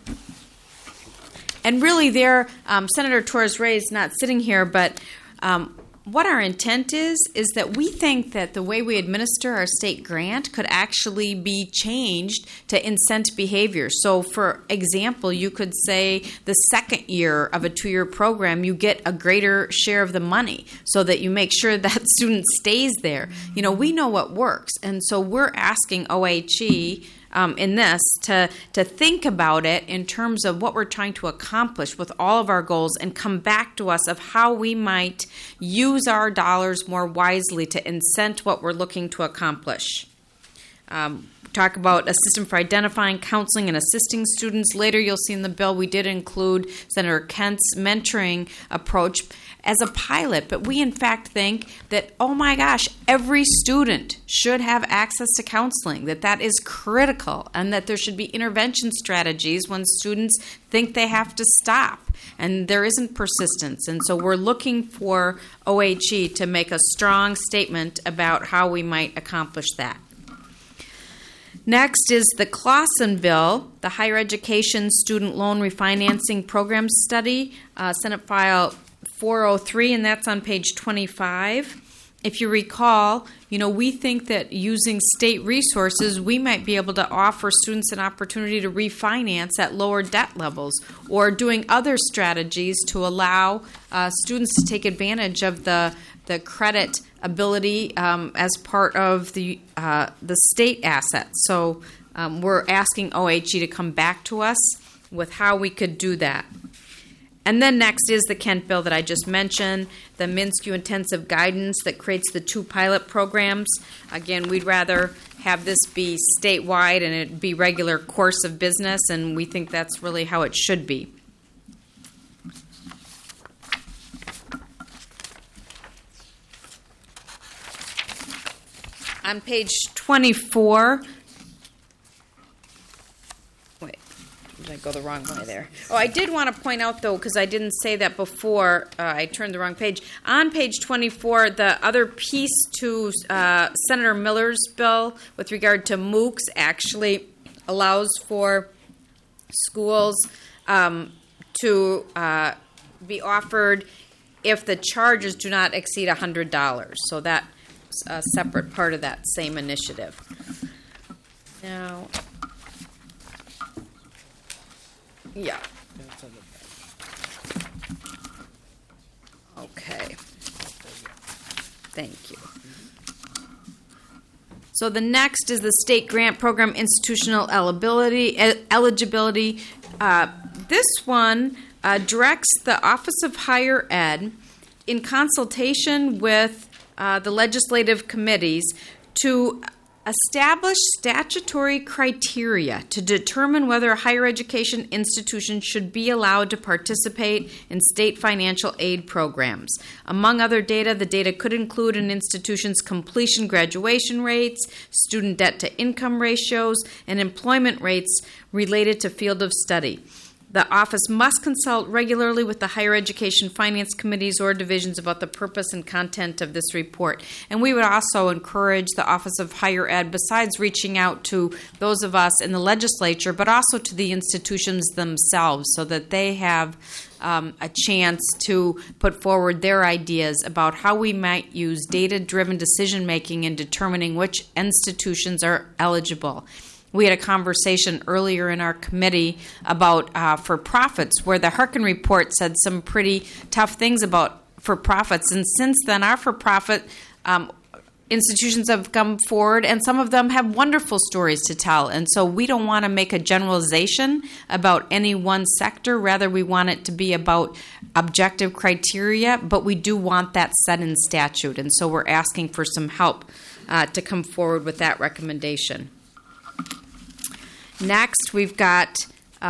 And really there, Senator Torres-Ray is not sitting here, but what our intent is that we think that the way we administer our state grant could actually be changed to incent behavior. So, for example, you could say the second year of a 2-year program, you get a greater share of the money so that you make sure that student stays there. You know, we know what works, and so we're asking OHE in this to think about it in terms of what we're trying to accomplish with all of our goals and come back to us of how we might use our dollars more wisely to incent what we're looking to accomplish. Talk about a system for identifying, counseling, and assisting students. Later you'll see in the bill we did include Senator Kent's mentoring approach as a pilot, but we in fact think that, oh my gosh, every student should have access to counseling, that is critical, and that there should be intervention strategies when students think they have to stop and there isn't persistence. And so we're looking for OHE to make a strong statement about how we might accomplish that. Next is the Clausen Bill, the Higher Education Student Loan Refinancing Program Study, Senate File 403, and that's on page 25. If you recall, we think that using state resources, we might be able to offer students an opportunity to refinance at lower debt levels, or doing other strategies to allow students to take advantage of the the credit ability as part of the state assets. So we're asking OHE to come back to us with how we could do that. And then next is the Kent bill that I just mentioned, the MnSCU intensive guidance that creates the 2 pilot programs. Again, we'd rather have this be statewide and it be regular course of business, and we think that's really how it should be. On page 24, wait, did I go the wrong way there? Oh, I did want to point out, though, because I didn't say that before, I turned the wrong page. On page 24, the other piece to Senator Miller's bill with regard to MOOCs actually allows for schools to be offered if the charges do not exceed $100. So that's a separate part of that same initiative. Now, yeah. Okay. Thank you. So the next is the state grant program institutional eligibility. This one directs the Office of Higher Ed, in consultation with the legislative committees, to establish statutory criteria to determine whether a higher education institution should be allowed to participate in state financial aid programs. Among other data, the data could include an institution's completion graduation rates, student debt-to-income ratios, and employment rates related to field of study. The office must consult regularly with the higher education finance committees or divisions about the purpose and content of this report. And we would also encourage the Office of Higher Ed, besides reaching out to those of us in the legislature, but also to the institutions themselves so that they have a chance to put forward their ideas about how we might use data-driven decision-making in determining which institutions are eligible. We had a conversation earlier in our committee about for-profits, where the Harkin report said some pretty tough things about for-profits. And since then, our for-profit institutions have come forward, and some of them have wonderful stories to tell. And so we don't want to make a generalization about any one sector. Rather, we want it to be about objective criteria, but we do want that set in statute. And so we're asking for some help to come forward with that recommendation. Next, we've got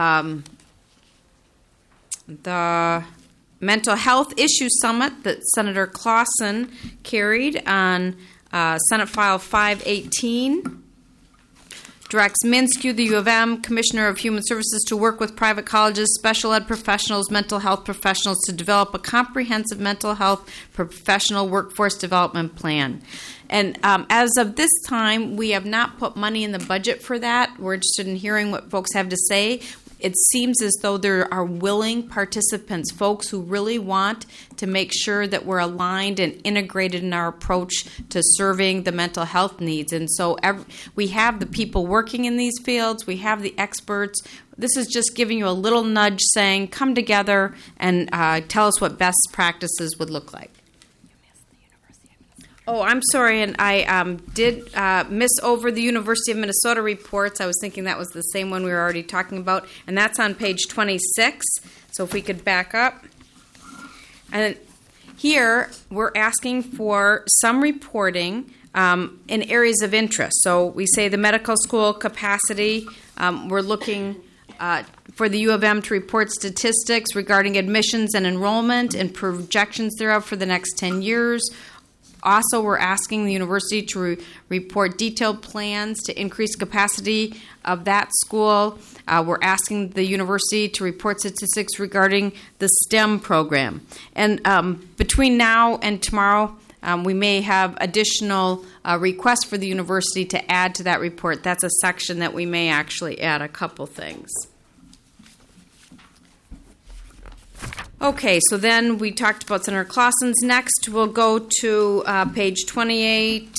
the Mental Health Issue Summit that Senator Clausen carried on Senate File 518. Directs MnSCU, the U of M, Commissioner of Human Services, to work with private colleges, special ed professionals, mental health professionals to develop a comprehensive mental health professional workforce development plan. And as of this time, we have not put money in the budget for that. We're interested in hearing what folks have to say. It seems as though there are willing participants, folks who really want to make sure that we're aligned and integrated in our approach to serving the mental health needs. And so we have the people working in these fields. We have the experts. This is just giving you a little nudge saying, come together and tell us what best practices would look like. Oh, I'm sorry, and I did miss over the University of Minnesota reports. I was thinking that was the same one we were already talking about, and that's on page 26. So if we could back up. And here, we're asking for some reporting in areas of interest. So we say the medical school capacity. We're looking for the U of M to report statistics regarding admissions and enrollment and projections thereof for the next 10 years. Also, we're asking the university to report detailed plans to increase capacity of that school. We're asking the university to report statistics regarding the STEM program. And between now and tomorrow, we may have additional requests for the university to add to that report. That's a section that we may actually add a couple things. Okay, so then we talked about Senator Clausen's. Next, we'll go to page 28.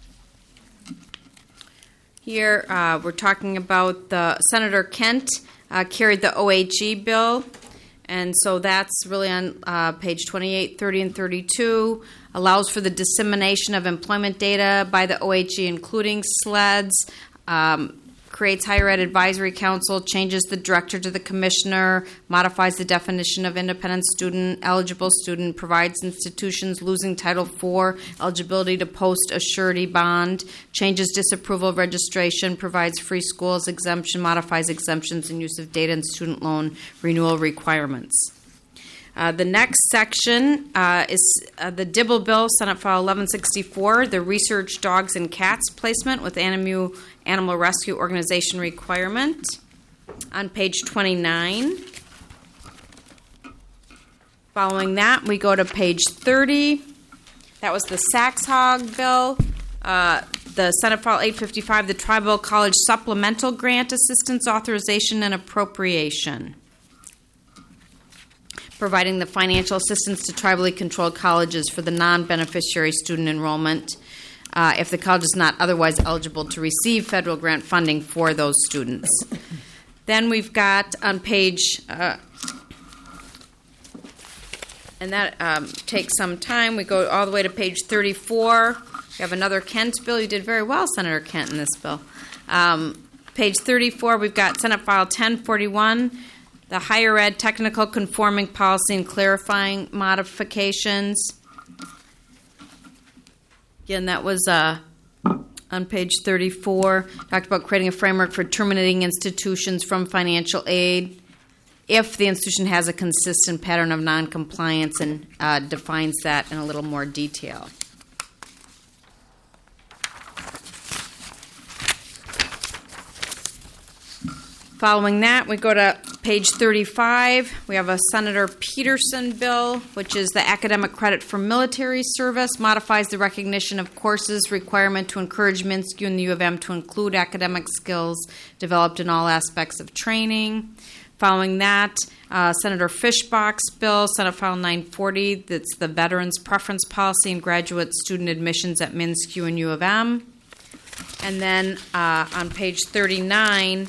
Here, we're talking about the Senator Kent carried the OHE bill. And so that's really on page 28, 30, and 32. Allows for the dissemination of employment data by the OHE, including SLEDs. Creates Higher Ed Advisory Council, changes the director to the commissioner, modifies the definition of independent student, eligible student, provides institutions losing Title IV eligibility to post a surety bond, changes disapproval of registration, provides free schools exemption, modifies exemptions and use of data and student loan renewal requirements. The next section is the Dibble Bill, Senate File 1164, the research dogs and cats placement with ANMU Animal Rescue Organization requirement. On page 29. Following that, we go to page 30. That was the Sachs Hog Bill. The Senate File 855, the Tribal College Supplemental Grant Assistance Authorization and Appropriation, providing the financial assistance to tribally controlled colleges for the non-beneficiary student enrollment if the college is not otherwise eligible to receive federal grant funding for those students. Then we've got on page, and that takes some time, we go all the way to page 34. We have another Kent bill. You did very well, Senator Kent, in this bill. Page 34, we've got Senate File 1041, the Higher Ed Technical Conforming Policy and Clarifying Modifications. Again, that was on page 34. Talked about creating a framework for terminating institutions from financial aid if the institution has a consistent pattern of noncompliance, and defines that in a little more detail. Following that, we go to page 35. We have a Senator Peterson bill, which is the academic credit for military service, modifies the recognition of courses requirement to encourage MNSCU and the U of M to include academic skills developed in all aspects of training. Following that, Senator Fischbach's bill, Senate File 940, that's the Veterans Preference Policy and Graduate Student Admissions at MNSCU and U of M. And then on page 39,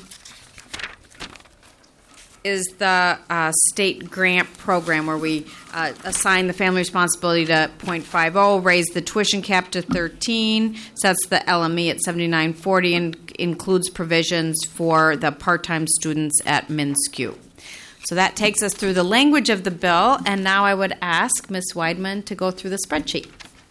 is the state grant program where we assign the family responsibility to 0.50, raise the tuition cap to 13, sets the LME at 79.40, and includes provisions for the part-time students at MNSCU. So that takes us through the language of the bill, and now I would ask Ms. Weidman to go through the spreadsheet.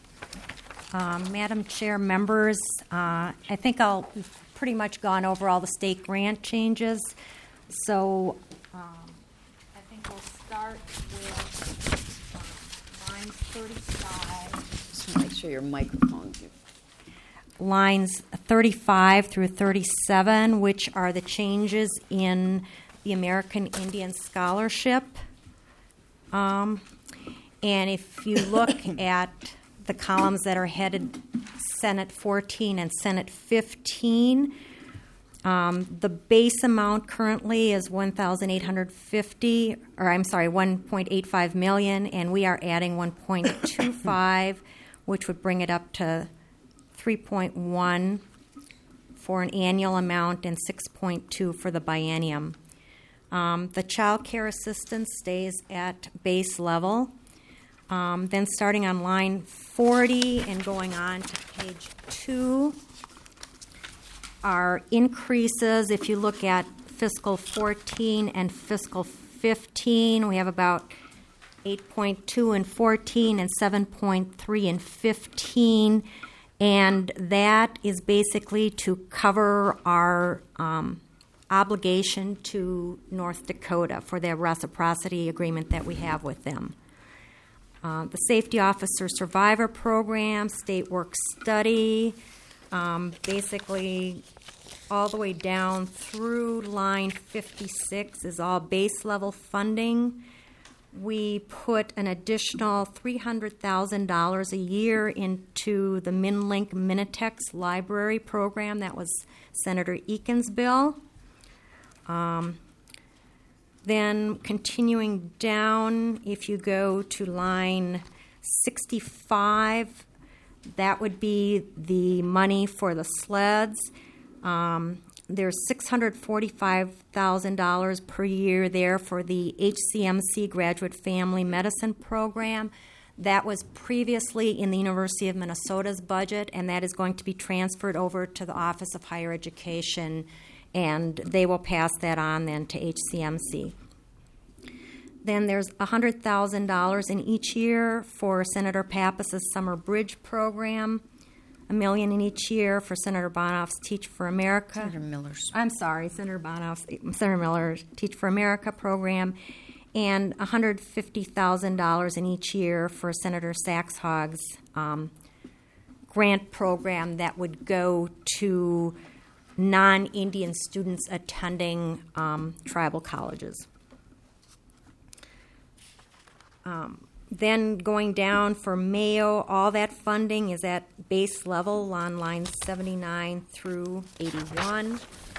Madam Chair, members, I think we've pretty much gone over all the state grant changes. So I think we'll start with lines 35. Just make sure your microphone's. Lines 35 through 37, which are the changes in the American Indian Scholarship. And if you look at the columns that are headed Senate 14 and Senate 15, the base amount currently is $1.85 million, and we are adding 1.25, which would bring it up to 3.1 for an annual amount and 6.2 for the biennium. The child care assistance stays at base level. Then starting on line 40 and going on to page 2, our increases, if you look at fiscal 14 and fiscal 15, we have about 8.2 in 14 and 7.3 in 15, and that is basically to cover our obligation to North Dakota for their reciprocity agreement that we have with them. The Safety Officer Survivor Program, State Work Study, basically all the way down through line 56 is all base level funding. We put an additional $300,000 a year into the MinLink Minitex library program. That was Senator Eakin's bill. Then continuing down, if you go to line 65, that would be the money for the sleds. There's $645,000 per year there for the HCMC Graduate Family Medicine Program. That was previously in the University of Minnesota's budget, and that is going to be transferred over to the Office of Higher Education, and they will pass that on then to HCMC. Then there's $100,000 in each year for Senator Pappas's Summer Bridge Program, $1 million in each year for Senator Bonoff's Teach for America. Senator Miller's. I'm sorry, Senator Miller's Teach for America program, and $150,000 in each year for Senator Saxhog's grant program that would go to non-Indian students attending tribal colleges. Then going down for Mayo, all that funding is at base level on lines 79 through 81.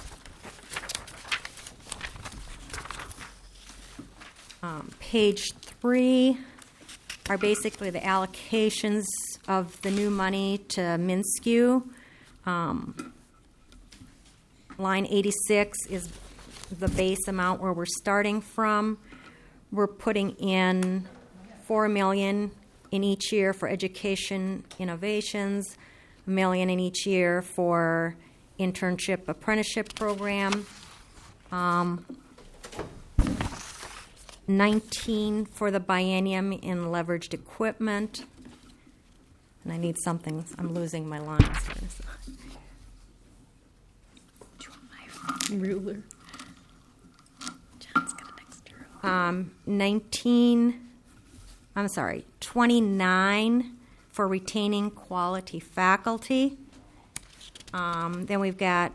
Page 3 are basically the allocations of the new money to MnSCU. Line 86 is the base amount where we're starting from. We're putting in $4 million in each year for education innovations, $1 million in each year for internship apprenticeship program, 19 for the biennium in leveraged equipment. And I need something. I'm losing my lines here. Do you want my ruler? John's got an extra. 29 for retaining quality faculty. Then we've got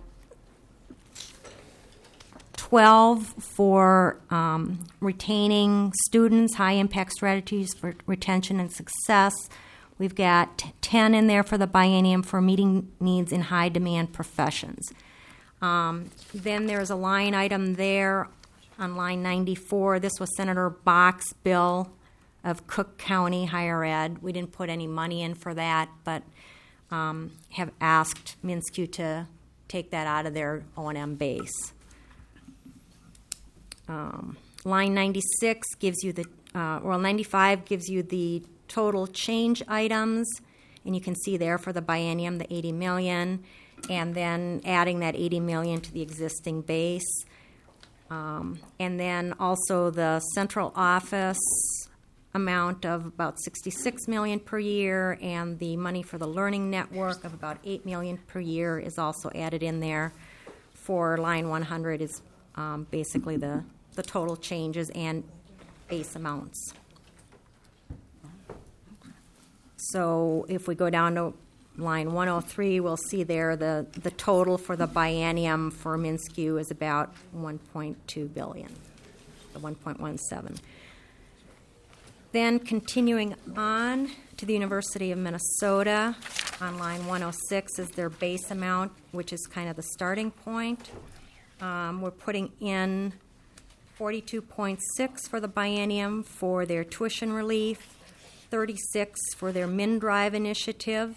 12 for retaining students, high impact strategies for retention and success. We've got 10 in there for the biennium for meeting needs in high demand professions. Then there's a line item there on line 94. This was Senator Bach's bill of Cook County Higher Ed. We didn't put any money in for that, but have asked MnSCU to take that out of their O&M base. Line 96 gives you 95 gives you the total change items, and you can see there for the biennium the $80 million, and then adding that $80 million to the existing base. And then also the central office amount of about $66 million per year, and the money for the learning network of about $8 million per year is also added in there. For line 100 is basically the total changes and base amounts. So if we go down to line 103, we'll see there the total for the biennium for MnSCU is about $1.2 billion, the 1.17. Then continuing on to the University of Minnesota, on line 106 is their base amount, which is kind of the starting point. We're putting in $42.6 for the biennium for their tuition relief, $36 for their MnDrive initiative,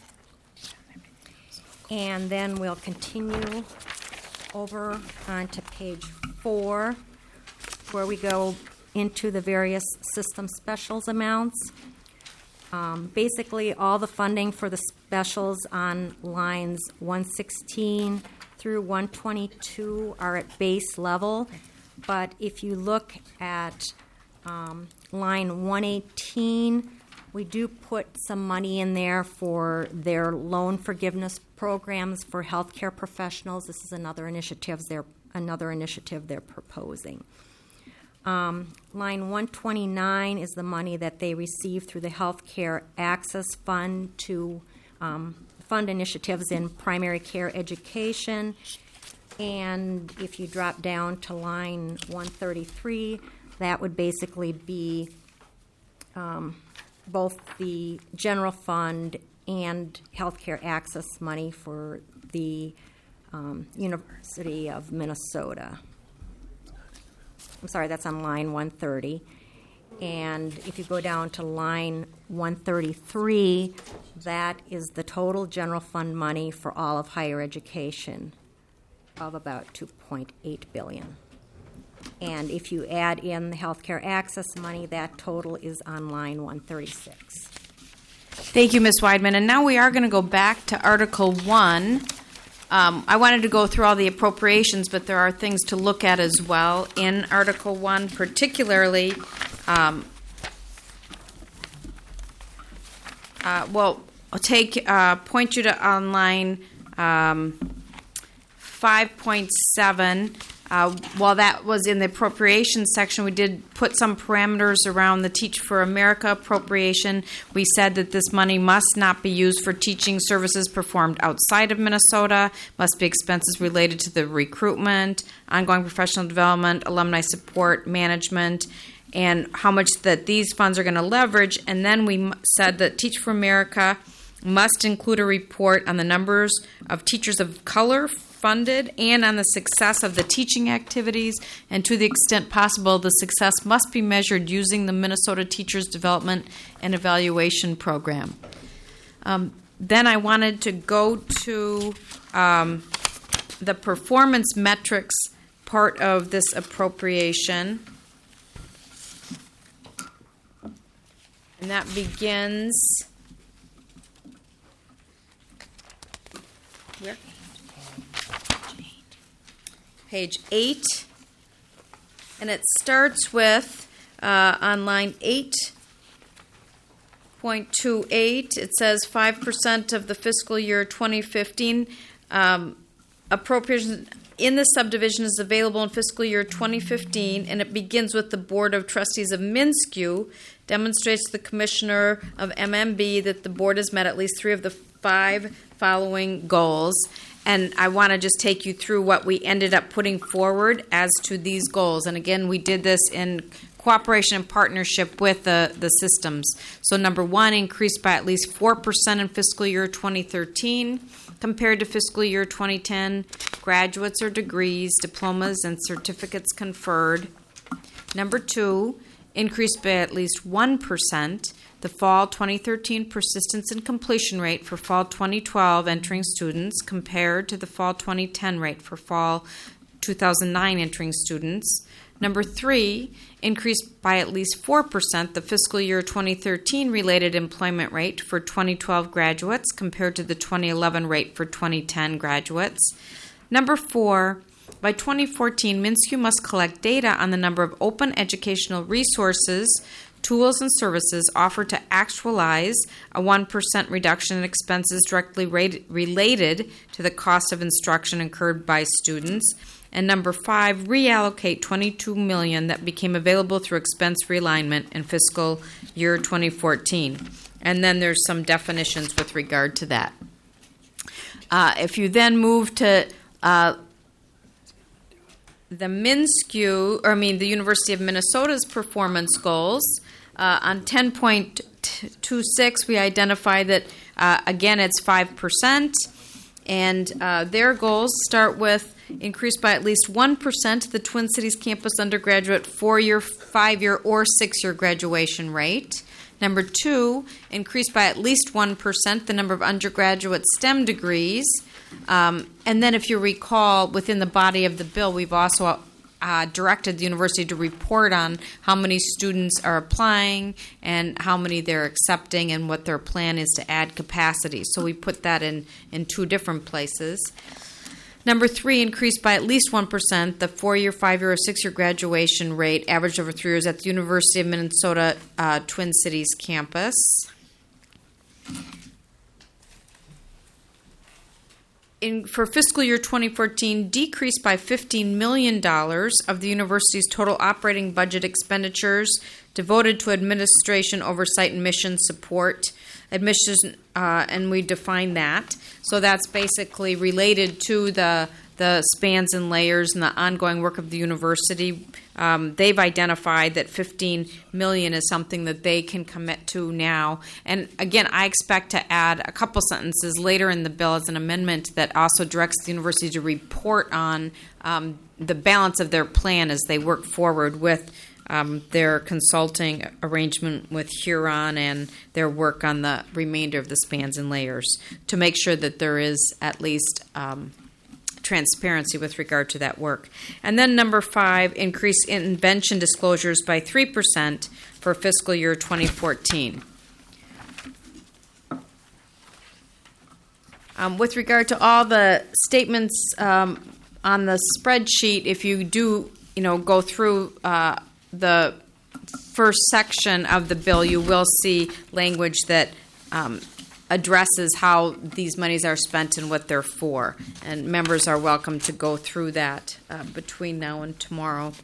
and then we'll continue over onto page 4, where we go into the various system specials amounts. Basically, all the funding for the specials on lines 116 through 122 are at base level, but if you look at line 118, we do put some money in there for their loan forgiveness programs for healthcare professionals. This is another initiative they're proposing. Line 129 is the money that they receive through the Healthcare Access Fund to fund initiatives in primary care education. And if you drop down to line 133, that would basically be both the general fund and healthcare access money for the University of Minnesota. I'm sorry, that's on line 130. And if you go down to line 133, that is the total general fund money for all of higher education. of about $2.8 billion. And if you add in the healthcare access money, that total is on line 136. Thank you, Ms. Weidman. And now we are going to go back to Article 1. I wanted to go through all the appropriations, but there are things to look at as well in Article 1, particularly, I'll point you to on line 5.7. While that was in the appropriations section, we did put some parameters around the Teach for America appropriation. We said that this money must not be used for teaching services performed outside of Minnesota, must be expenses related to the recruitment, ongoing professional development, alumni support, management, and how much that these funds are going to leverage. And then we said that Teach for America must include a report on the numbers of teachers of color funded and on the success of the teaching activities, and to the extent possible, the success must be measured using the Minnesota Teachers Development and Evaluation Program. Then I wanted to go to the performance metrics part of this appropriation. And that begins where? Page 8, and it starts with on line 8.28. It says 5% of the fiscal year 2015 appropriation in the subdivision is available in fiscal year 2015, and it begins with the Board of Trustees of MnSCU, demonstrates to the Commissioner of MMB that the board has met at least 3 of the 5 following goals. And I want to just take you through what we ended up putting forward as to these goals. And again, we did this in cooperation and partnership with the systems. So number 1, increased by at least 4% in fiscal year 2013 compared to fiscal year 2010, graduates or degrees, diplomas, and certificates conferred. Number 2, increased by at least 1%, the fall 2013 persistence and completion rate for fall 2012 entering students compared to the fall 2010 rate for fall 2009 entering students. Number 3, increased by at least 4% the fiscal year 2013 related employment rate for 2012 graduates compared to the 2011 rate for 2010 graduates. Number 4, by 2014, MnSCU must collect data on the number of open educational resources, tools, and services offered to actualize a 1% reduction in expenses directly related to the cost of instruction incurred by students. And number 5, reallocate $22 million that became available through expense realignment in fiscal year 2014. And then there's some definitions with regard to that. If you then move to the the University of Minnesota's performance goals, on 10.26, we identify that, again, it's 5%, and their goals start with increased by at least 1% the Twin Cities campus undergraduate 4-year, 5-year, or 6-year graduation rate. Number 2, increased by at least 1% the number of undergraduate STEM degrees. And then if you recall, within the body of the bill, we've also directed the university to report on how many students are applying and how many they're accepting and what their plan is to add capacity. So we put that in 2 different places. Number 3, increased by at least 1% the 4-year, 5-year, or 6-year graduation rate averaged over 3 years at the University of Minnesota Twin Cities campus. For fiscal year 2014, decreased by $15 million of the university's total operating budget expenditures devoted to administration, oversight, and mission support. Admissions, and we define that. So that's basically related to the spans and layers and the ongoing work of the university. They've identified that $15 million is something that they can commit to now. And again, I expect to add a couple sentences later in the bill as an amendment that also directs the university to report on the balance of their plan as they work forward with their consulting arrangement with Huron and their work on the remainder of the spans and layers to make sure that there is at least transparency with regard to that work. And then number 5, increase invention disclosures by 3% for fiscal year 2014. With regard to all the statements on the spreadsheet, if you do, go through the first section of the bill, you will see language that addresses how these monies are spent and what they're for. And members are welcome to go through that between now and tomorrow.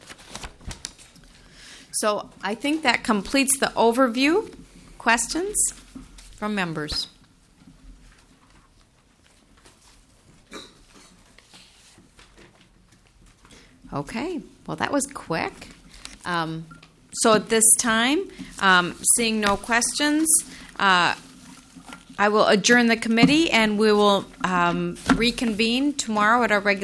So I think that completes the overview. Questions from members? Okay, well, that was quick. So at this time, seeing no questions, I will adjourn the committee and we will reconvene tomorrow at our regular